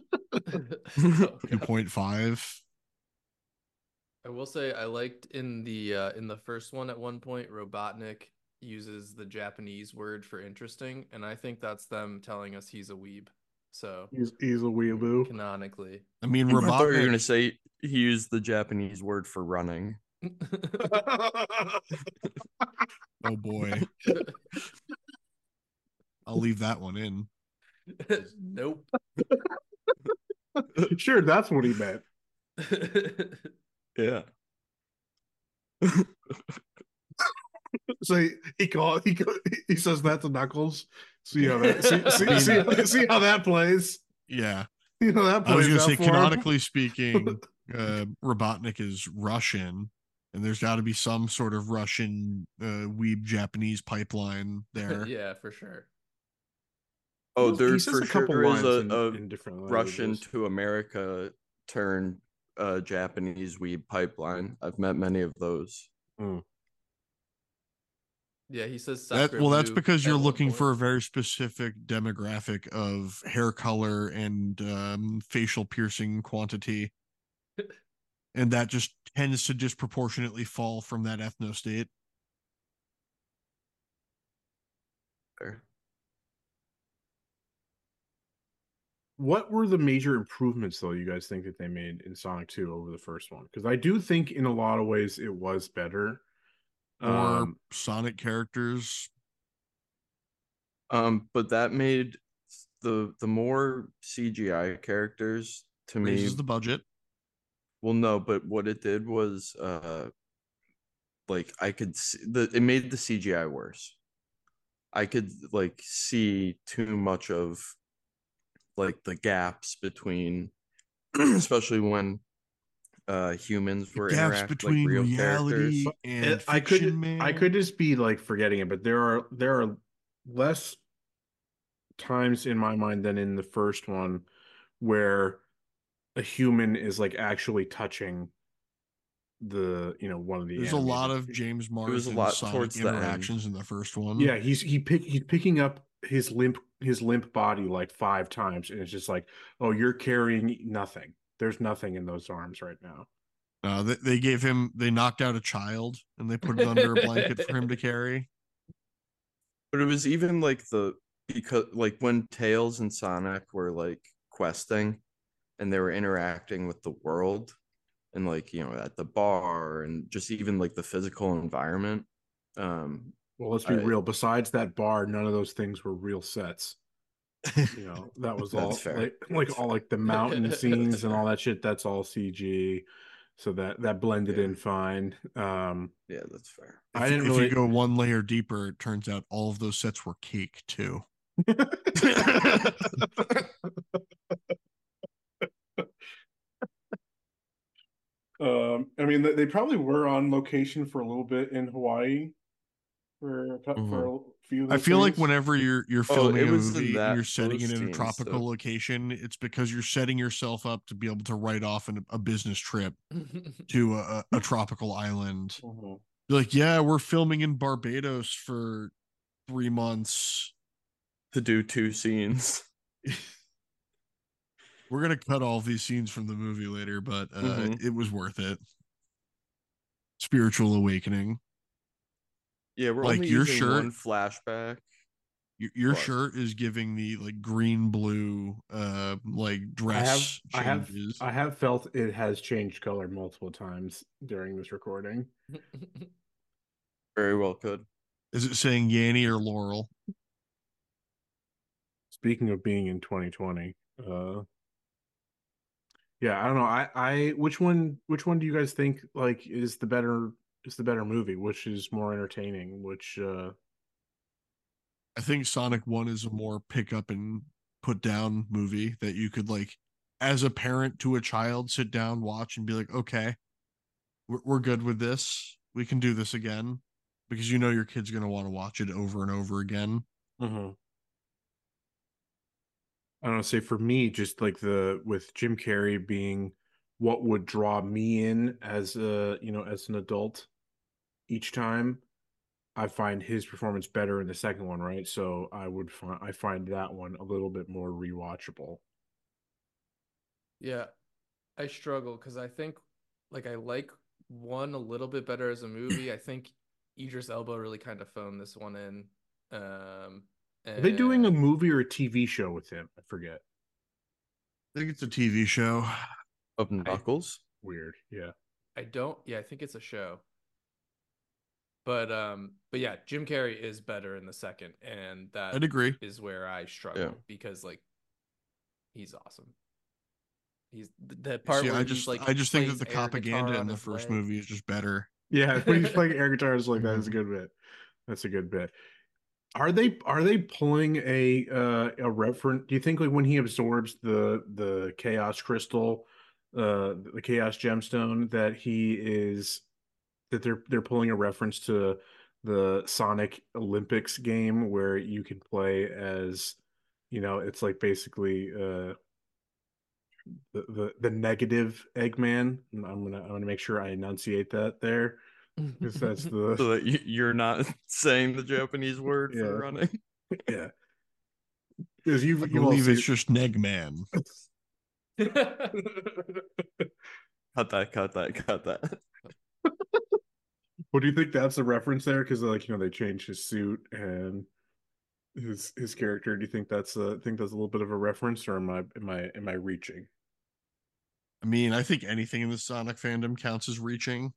2.5. I will say I liked in the first one at one point, Robotnik uses the Japanese word for interesting, and I think that's them telling us he's a weeb. So He's a weeaboo. canonically. I mean, I thought you were gonna Robotnik. say he used the Japanese word for running. Oh boy. I'll leave that one in. Nope. Sure, that's what he meant. Yeah. So he says that to Knuckles. See how that see how that plays. Yeah. that I was plays going to out say, for him. canonically speaking, Robotnik is Russian, and there's got to be some sort of Russian weeb Japanese pipeline there. Yeah, for sure. Oh, He there says for a couple sure is lines a in different Russian languages. to America turn Japanese weeb pipeline. I've met many of those. Mm. Yeah, he says That's Sacre Blue because you're at one looking for a point. very specific demographic of hair color and facial piercing quantity, and that just tends to disproportionately fall from that ethno state. There. What were the major improvements, though, you guys think that they made in Sonic 2 over the first one? Because I do think in a lot of ways it was better. Or Sonic characters. But that made the more CGI characters to Raises me. the budget. Well, no, but what it did was like I could see it made the CGI worse. I could like see too much of like the gaps between especially when humans were Gaps interact like between real characters. reality and I fiction, could man. I could just be like forgetting it, but there are less times in my mind than in the first one where a human is like actually touching the one of the There's a enemies. lot of James It was a Marsden lot Sonic towards the end. interactions in the first one. Yeah, he's picking up his limp body like 5 times, and it's just like, oh, you're carrying nothing. There's nothing in those arms right now. They knocked out a child and they put it under a blanket for him to carry. But it was even like because like when Tails and Sonic were like questing and they were interacting with the world and like at the bar and just even like the physical environment. Well, let's be real. Besides that bar, none of those things were real sets. That was all fair. all like the mountain scenes and all that shit. That's all CG. So that blended in fine. Yeah, that's fair. If you go one layer deeper, it turns out all of those sets were cake too. I mean, they probably were on location for a little bit in Hawaii for a few of those I feel like things. whenever you're filming a movie and you're those setting it in a scenes, tropical location, it's because you're setting yourself up to be able to write off a business trip to a tropical island. Mhm. You're like, yeah, we're filming in Barbados for 3 months. to do 2 scenes. We're gonna cut all of these scenes from the movie later, but it was worth it. Spiritual awakening. Yeah, we're Like only your using shirt, one flashback. Your shirt is giving the like green blue like dress changes. I have felt it has changed color multiple times during this recording. Very well could. Is it saying Yanny or Laurel? Speaking of being in 2020, yeah, I don't know. I which one do you guys think like is the better movie? Which is more entertaining? Which I think Sonic 1 is a more pick up and put down movie that you could like as a parent to a child sit down, watch and be like, "Okay, we're good with this. We can do this again." Because your kid's going to want to watch it over and over again. I don't know, say for me, just like with Jim Carrey being what would draw me in as as an adult each time, I find his performance better in the second one, right? So I find that one a little bit more rewatchable. Yeah, I struggle because I think like I like one a little bit better as a movie. I think Idris Elba really kind of phoned this one in. Are they doing a movie or a TV show with him? I forget. I think it's a TV show. Of Knuckles? Weird. Yeah. I don't. Yeah, I think it's a show. But yeah, Jim Carrey is better in the second, and that I'd agree. is where I struggle because like he's awesome. He's that part where I just think that the propaganda in the first movie is just better. Yeah, when he's playing air guitar, it's like that is a good bit. That's a good bit. Are they pulling a reference? Do you think like when he absorbs the chaos crystal, the chaos gemstone, that he is that they're pulling a reference to the Sonic Olympics game where you can play as, it's like basically the negative Eggman. I'm gonna make sure I enunciate that there because that's the So that you're not saying the Japanese word yeah for running. yeah because I you've all believe seen it's just Negman. Cut that. What do you think that's a reference there? Because like they changed his suit and his character. Do you think that's a little bit of a reference, or am I reaching? I mean, I think anything in the Sonic fandom counts as reaching.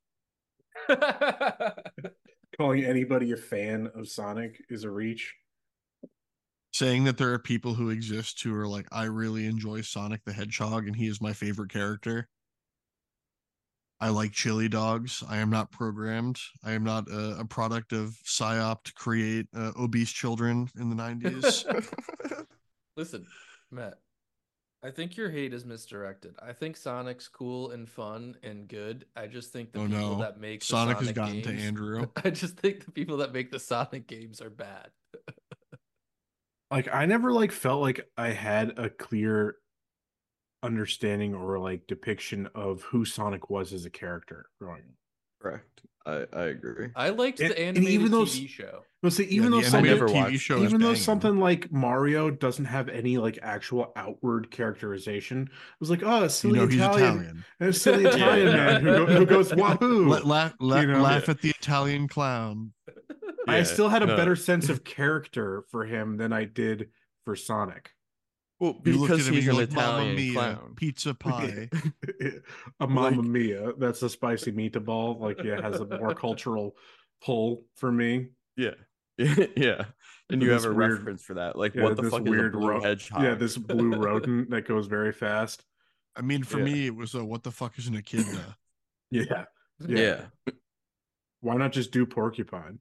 Calling anybody a fan of Sonic is a reach. Saying that there are people who exist who are like, I really enjoy Sonic the Hedgehog and he is my favorite character. I like chili dogs. I am not programmed. I am not a product of PSYOP to create obese children in the 90s. Listen, Matt, I think your hate is misdirected. I think Sonic's cool and fun and good. I just think the Oh people no. that make the Sonic has Sonic gotten to games, Andrew. I just think the people that make the Sonic games are bad. Like I never like felt like I had a clear understanding or like depiction of who Sonic was as a character growing up. Correct. I agree. I liked the And animated even though TV show. let's say Yeah, even though the animated never something TV watched show that. is even though banging. something like Mario doesn't have any like actual outward characterization, it was like, oh, a silly he's Italian, Italian. a silly Italian Yeah, man no. who goes wahoo. Laugh Yeah. at the Italian clown. I Yeah, still had a no. better sense of character for him than I did for Sonic. Well, You looked at because him and he's you're an like, Mamma Italian Mia, clown. pizza pie. A Mamma Like- Mia, that's a spicy meatball. Like, yeah, has a more cultural pull for me. Yeah. Yeah. And you This have a weird- reference for that. Like, Yeah, what the this fuck is a weird blue hedgehog? Yeah, this blue rodent that goes very fast. I mean, for Yeah. me, it was what the fuck is an echidna? Yeah. Yeah. Why not just do porcupine?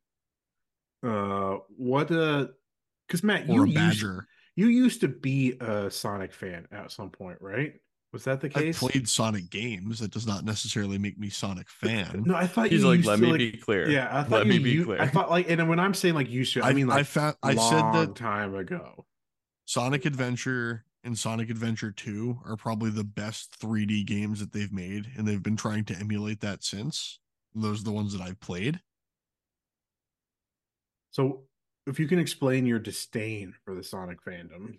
What because Matt, Or a badger. you used to be a Sonic fan at some point, right? Was that the I case? played Sonic games. That does not necessarily make me Sonic fan. No, I thought He's you like, used let to me like, be clear. yeah, I thought Let me be clear. I thought like, and when I'm saying like used to, I mean like I said that time ago. Sonic Adventure and Sonic Adventure 2 are probably the best 3D games that they've made, and they've been trying to emulate that since. And those are the ones that I've played. So, if you can explain your disdain for the Sonic fandom.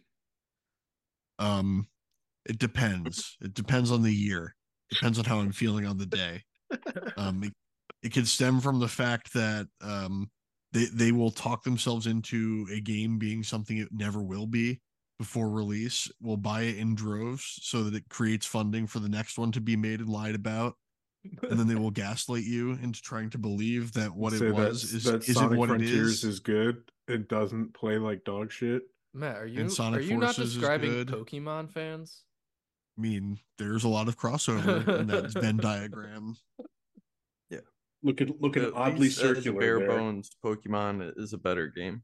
It depends. It depends on the year. Depends on how I'm feeling on the day. It can stem from the fact that they will talk themselves into a game being something it never will be before release. Will buy it in droves so that it creates funding for the next one to be made and lied about. And then they will gaslight you into trying to believe that what Say it was that isn't Sonic what Frontiers it is. is good. It doesn't play like dog shit. Matt, And Sonic are you not Forces is describing good. Pokemon fans? I mean, there's a lot of crossover in that Venn diagram. Look at At oddly least as circular bare there. bones, Pokemon is a better game.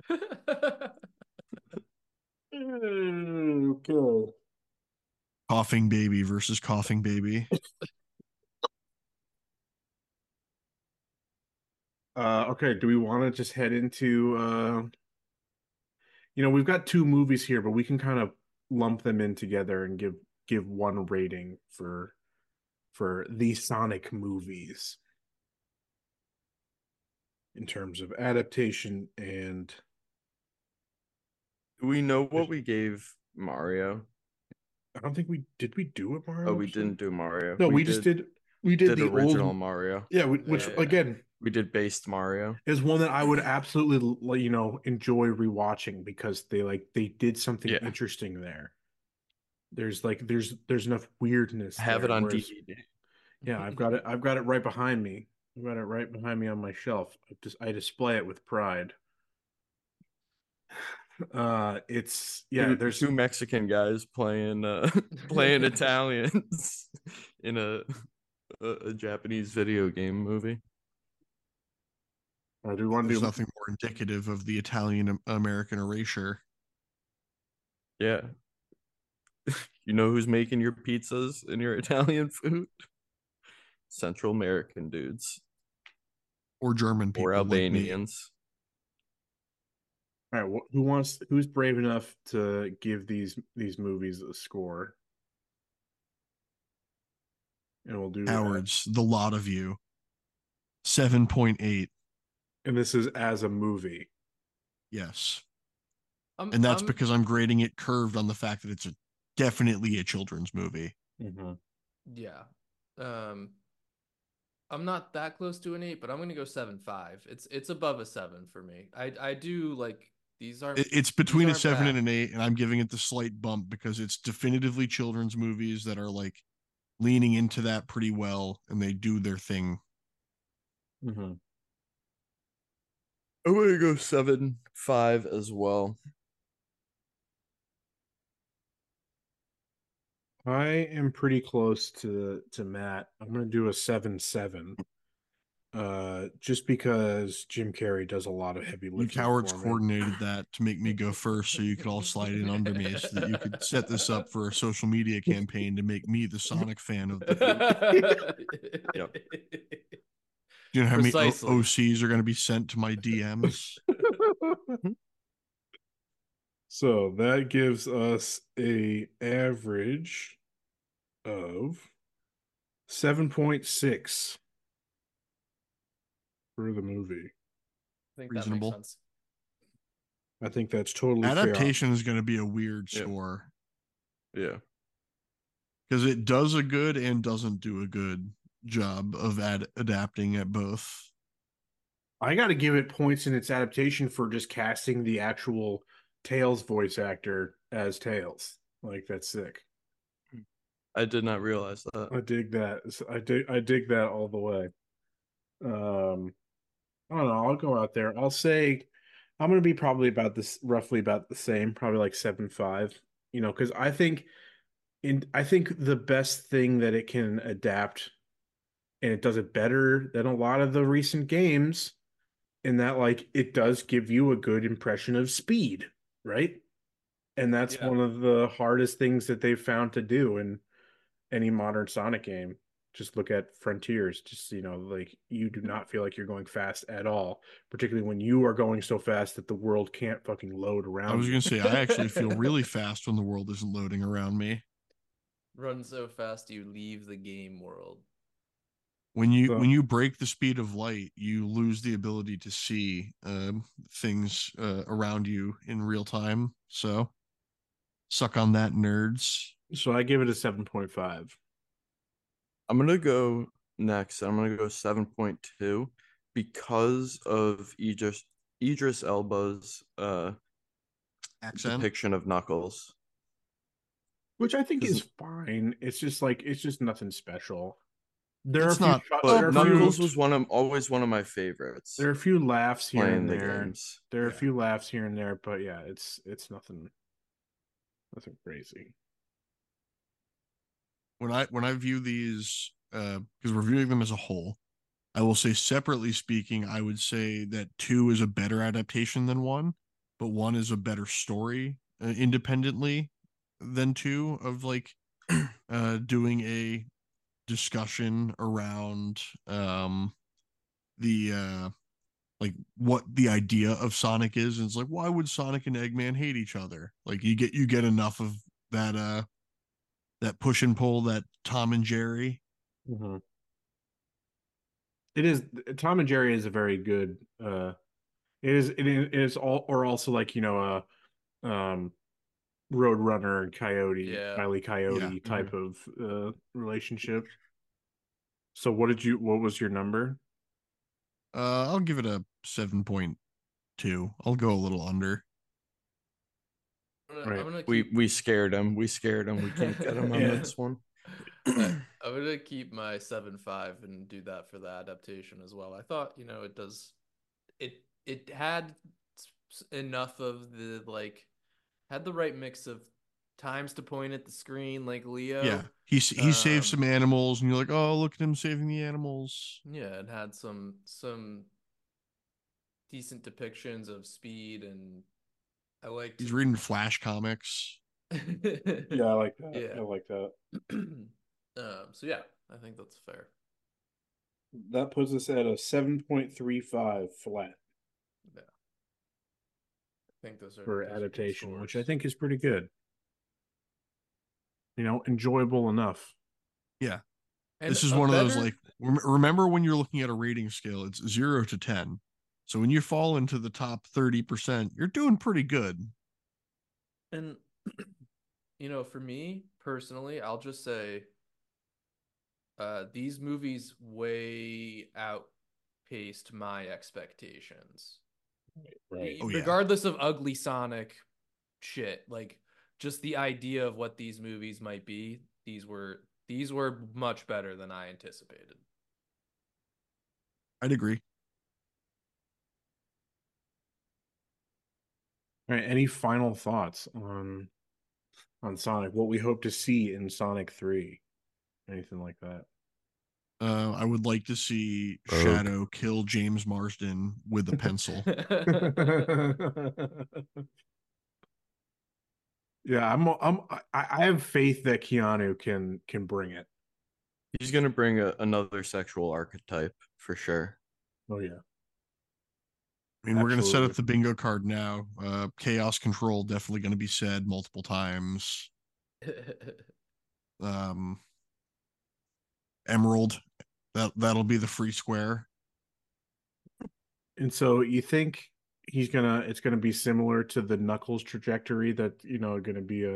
Okay. Coughing Baby versus Coughing Baby. Okay, do we want to just head into we've got two movies here, but we can kind of lump them in together and give one rating for the Sonic movies in terms of adaptation and Do we know what we gave Mario? I don't think we do it, Mario. Oh, we didn't do Mario. No, we just did the original old Mario. Yeah, which Yeah. again We did based Mario. is one that I would absolutely enjoy rewatching because they did something Yeah. interesting there. There's enough weirdness. Have there, it on whereas- DVD. Yeah, I've got it right behind me. I've got it right behind me on my shelf. I display it with pride. It's there's two Mexican guys playing playing Italians in a Japanese video game movie. do we want to There's do nothing more indicative of the Italian American erasure. Yeah. You know who's making your pizzas and your Italian food? Central American dudes Or German people or like me. Albanians. All right, who's brave enough to give these movies a score? And we'll do Cowards, the lot of you. 7.8. and this is as a movie. Yes. I'm, And that's I'm- because I'm grading it curved on the fact that it's definitely a children's movie. Yeah. I'm not that close to an 8, but I'm gonna go 7.5. It's above a 7 for me. I do like these aren't. It's between a aren't 7 bad. and an 8, and I'm giving it the slight bump because it's definitively children's movies that are like leaning into that pretty well, and they do their thing. I'm gonna go 7.5 as well. I am pretty close to Matt. I'm gonna do a 7.7. Just because Jim Carrey does a lot of heavy You lifting. cowards for me. coordinated that to make me go first so you could all slide in under me so that you could set this up for a social media campaign to make me the Sonic fan of the group. Yep. You know how many Precisely. OCs are going to be sent to my DMs? So that gives us a average of 7.6 for the movie. I think Reasonable. that makes sense. I think that's totally Adaptation is going to be a weird Yeah. score Yeah. because it does a good and doesn't do a good job of adapting at both. I got to give it points in its adaptation for just casting the actual Tails voice actor as Tails. Like, that's sick. I did not realize that. I dig that. I dig that all the way. I don't know. I'll go out there. I'll say I'm gonna be probably about this, roughly about the same, probably like 7.5. You know, because I think the best thing that it can adapt, and it does it better than a lot of the recent games, in that like it does give you a good impression of speed, right? And that's Yeah. one of the hardest things that they've found to do in any modern Sonic game. Just look at Frontiers. Just, you know, like you do not feel like you're going fast at all, particularly when you are going so fast that the world can't fucking load around I was you. going to say, I actually feel really fast when the world isn't loading around me. Run so fast you leave the game world. When So- you break the speed of light, you lose the ability to see things around you in real time. So, suck on that, nerds. So I give it a 7.5. I'm gonna go next. I'm gonna go 7.2 because of Idris Elba's Accent. depiction of Knuckles. Which I think is 'Cause- fine. It's just nothing special. There It's are a not- few, But there are a Knuckles few, was always one of my favorites there are a few laughs here playing and the there. games. There are a Yeah. few laughs here and there, but yeah, it's nothing crazy. When I view these, because we're viewing them as a whole, I will say separately speaking, I would say that 2 is a better adaptation than 1, but 1 is a better story independently than 2 of like doing a discussion around the like what the idea of Sonic is, and it's like, why would Sonic and Eggman hate each other? Like you get enough of that that push and pull, that Tom and Jerry. Mm-hmm. It is Tom and Jerry is a very good it is all, or also like, you know, Roadrunner and Coyote, Yeah. Wile E. Coyote type of relationship. So what was your number? I'll give it a 7.2. I'll go a little under. Right. I'm gonna keep, We scared him. We scared him. We can't get him on Yeah. this one. I'm gonna keep my 7.5 and do that for the adaptation as well. I thought, you know, it had enough of the like had the right mix of times to point at the screen like Leo. Yeah, he saves some animals, and you're like, oh, look at him saving the animals. Yeah, it had some decent depictions of speed, and I liked. He's reading Flash comics. Yeah, I like that. Yeah. I like that. So yeah, I think that's fair. That puts us at a 7.35 flat Yeah, I think those are for good adaptation, which I scores. think is pretty good. Enjoyable enough. Yeah. And This is a one of those, better- like, remember when you're looking at a rating scale, it's 0 to 10. So when you fall into the top 30%, you're doing pretty good. And for me personally, I'll just say these movies way outpaced my Right. Oh, yeah. Regardless of ugly Sonic shit, like just the idea of what these movies might be, these were much better than I anticipated. I'd agree. All right. Any final thoughts on Sonic? What we hope to see in Sonic 3? Anything like that? I would like to see Rogue. Shadow kill James Marsden with a pencil. Yeah, I have faith that Keanu can bring it. He's gonna bring another sexual archetype for sure. Oh yeah. I mean, we're going to set up Absolutely. the bingo card now. Chaos Control definitely going to be said multiple times. Emerald, that'll be the free square. And so you think it's gonna be similar to the Knuckles trajectory that, gonna be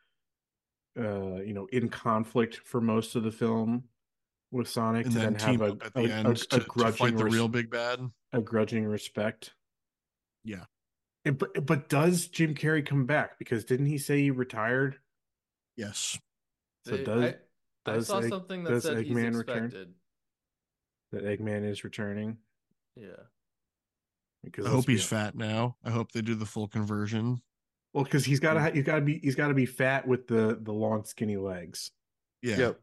in conflict for most of the film with Sonic And to then then have team up at the end a to fight the real big bad. a grudging respect. Yeah. But does Jim Carrey come back? Because didn't he say he retired? Yes. So I saw something that does said he's Eggman return? expected. That Eggman is returning? Yeah. Because I hope he's fat now. I hope they do the full conversion. Well, because he's got to be fat with the long skinny legs. Yeah. Yep.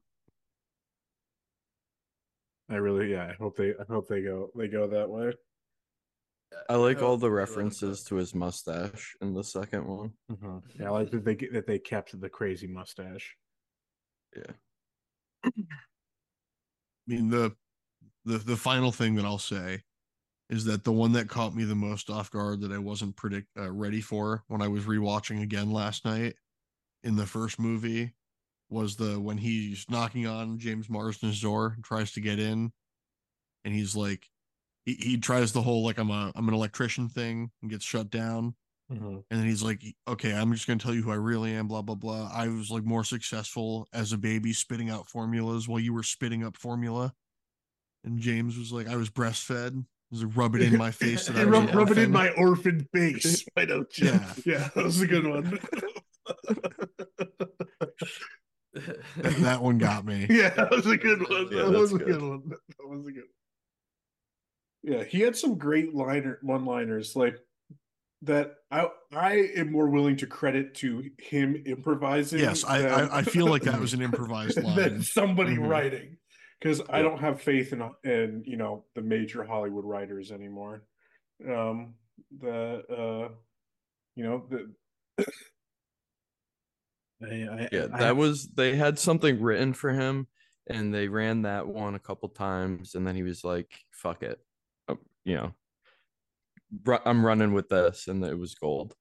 I hope they go that way. I like all hope the they let him references cook. to his mustache in the second one. Yeah, I like that they kept the crazy mustache. Yeah. I mean, the final thing that I'll say is that the one that caught me the most off guard that I wasn't ready for when I was rewatching again last night in the first movie was when he's knocking on James Marsden's door and tries to get in, and he's like, he tries the whole like I'm an electrician thing and gets shut down. Mm-hmm. And then he's like, okay, I'm just going to tell you who I really am, blah, blah, blah. I was like more successful as a baby spitting out formulas while you were spitting up formula. And James was like, I was breastfed. He was like, rub it in my face that I was rub it in orphan. my orphan face. Why don't you? Yeah, that was a good one. that one got me. Yeah, that was a good one. Yeah, That was a that's good good. one. That was a good one. Yeah, he had some great one-liners like that. I am more willing to credit to him improvising. Yes, I feel like that was an improvised than line. somebody Mhm. writing, because I Yep. don't have faith in the major Hollywood writers anymore. The They had something written for him, and they ran that one a couple times, and then he was like, "Fuck it, you know, I'm running with this," and it was gold.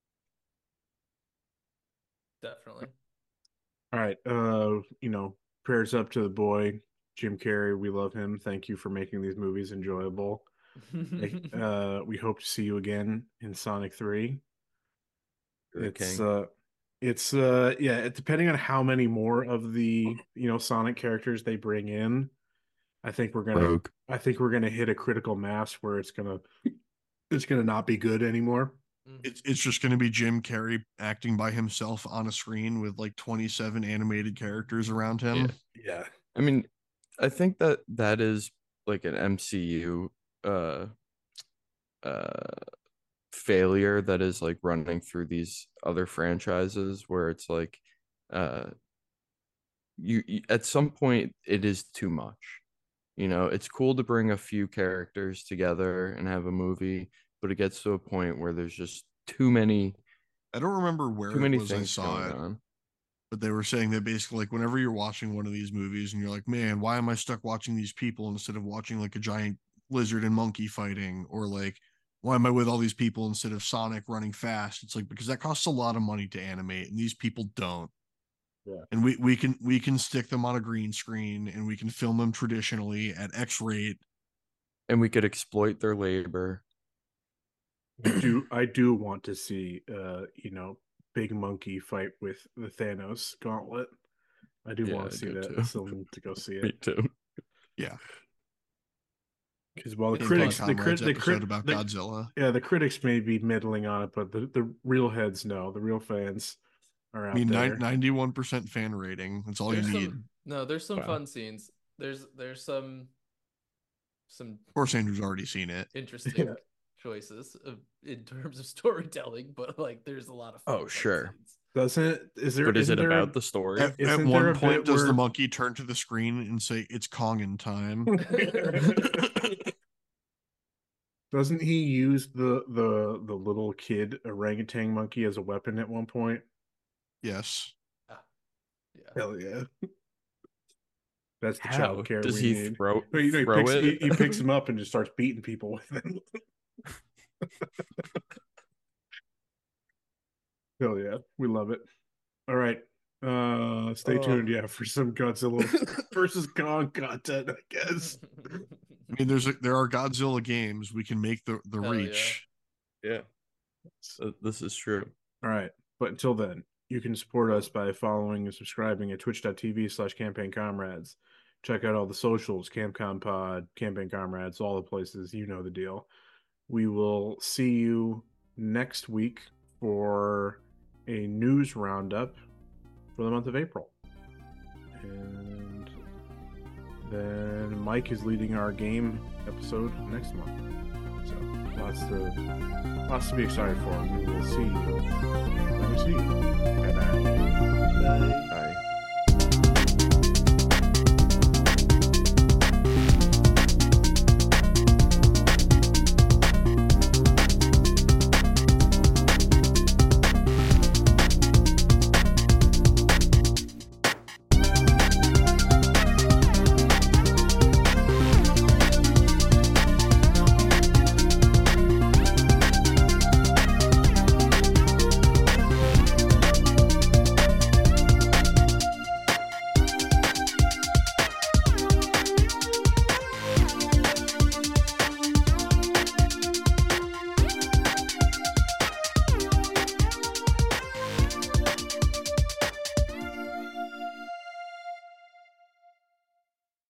Definitely. All right. Prayers up to the boy, Jim Carrey. We love him. Thank you for making these movies enjoyable. We hope to see you again in Sonic 3. You're a It's king. depending on how many more of the, Sonic characters they bring in, I think we're gonna Rogue. hit a critical mass where it's gonna not be good anymore. It's just going to be Jim Carrey acting by himself on a screen with like 27 animated characters around him. Yeah. I mean, I think that is like an MCU uh failure that is like running through these other franchises where it's like you at some point it is too much. You know, it's cool to bring a few characters together and have a movie, but it gets to a point where there's just too many I don't remember where it was I things saw going it, on. but they were saying that basically, like, whenever you're watching one of these movies and you're like, man, why am I stuck watching these people instead of watching like a giant lizard and monkey fighting, or like, why am I with all these people instead of Sonic running fast? It's like, because that costs a lot of money to animate, and these people don't. Yeah. And we can stick them on a green screen, and we can film them traditionally at X rate. And we could exploit their labor. I do want to see Big Monkey fight with the Thanos gauntlet. I do want to see that. I still need to go see it. Me too. Yeah. Because while the Gameplay critics, Comrades episode about Godzilla. Yeah, the critics may be middling on it, but the real heads know. The real fans are out there. 91% fan rating. That's all you need. There's some fun scenes. There's some. Of course, Andrew's already seen it. Interesting choices in terms of storytelling, but like, there's a lot of fun sure. scenes. Doesn't it? Is there? But is it about the story? At one point, does the monkey turn to the screen and say, "It's Kongin time"? Doesn't he use the little kid orangutan monkey as a weapon at one point? Yes. Yeah. Hell yeah. That's the How child care does we he need. throw He picks him up and just starts beating people with him. Hell yeah, we love it. All right, stay tuned, for some Godzilla versus Kong content, I guess. I mean, there are Godzilla games. We can make the reach. Yeah. This is true. All right, but until then, you can support us by following and subscribing at twitch.tv/Campaign Comrades. Check out all the socials, CamCom Pod, Campaign Comrades, all the places. You know the deal. We will see you next week for a news roundup for the month of April. And then Mike is leading our game episode next month. So lots to be excited for. We will see you when we see you. Bye-bye. Bye.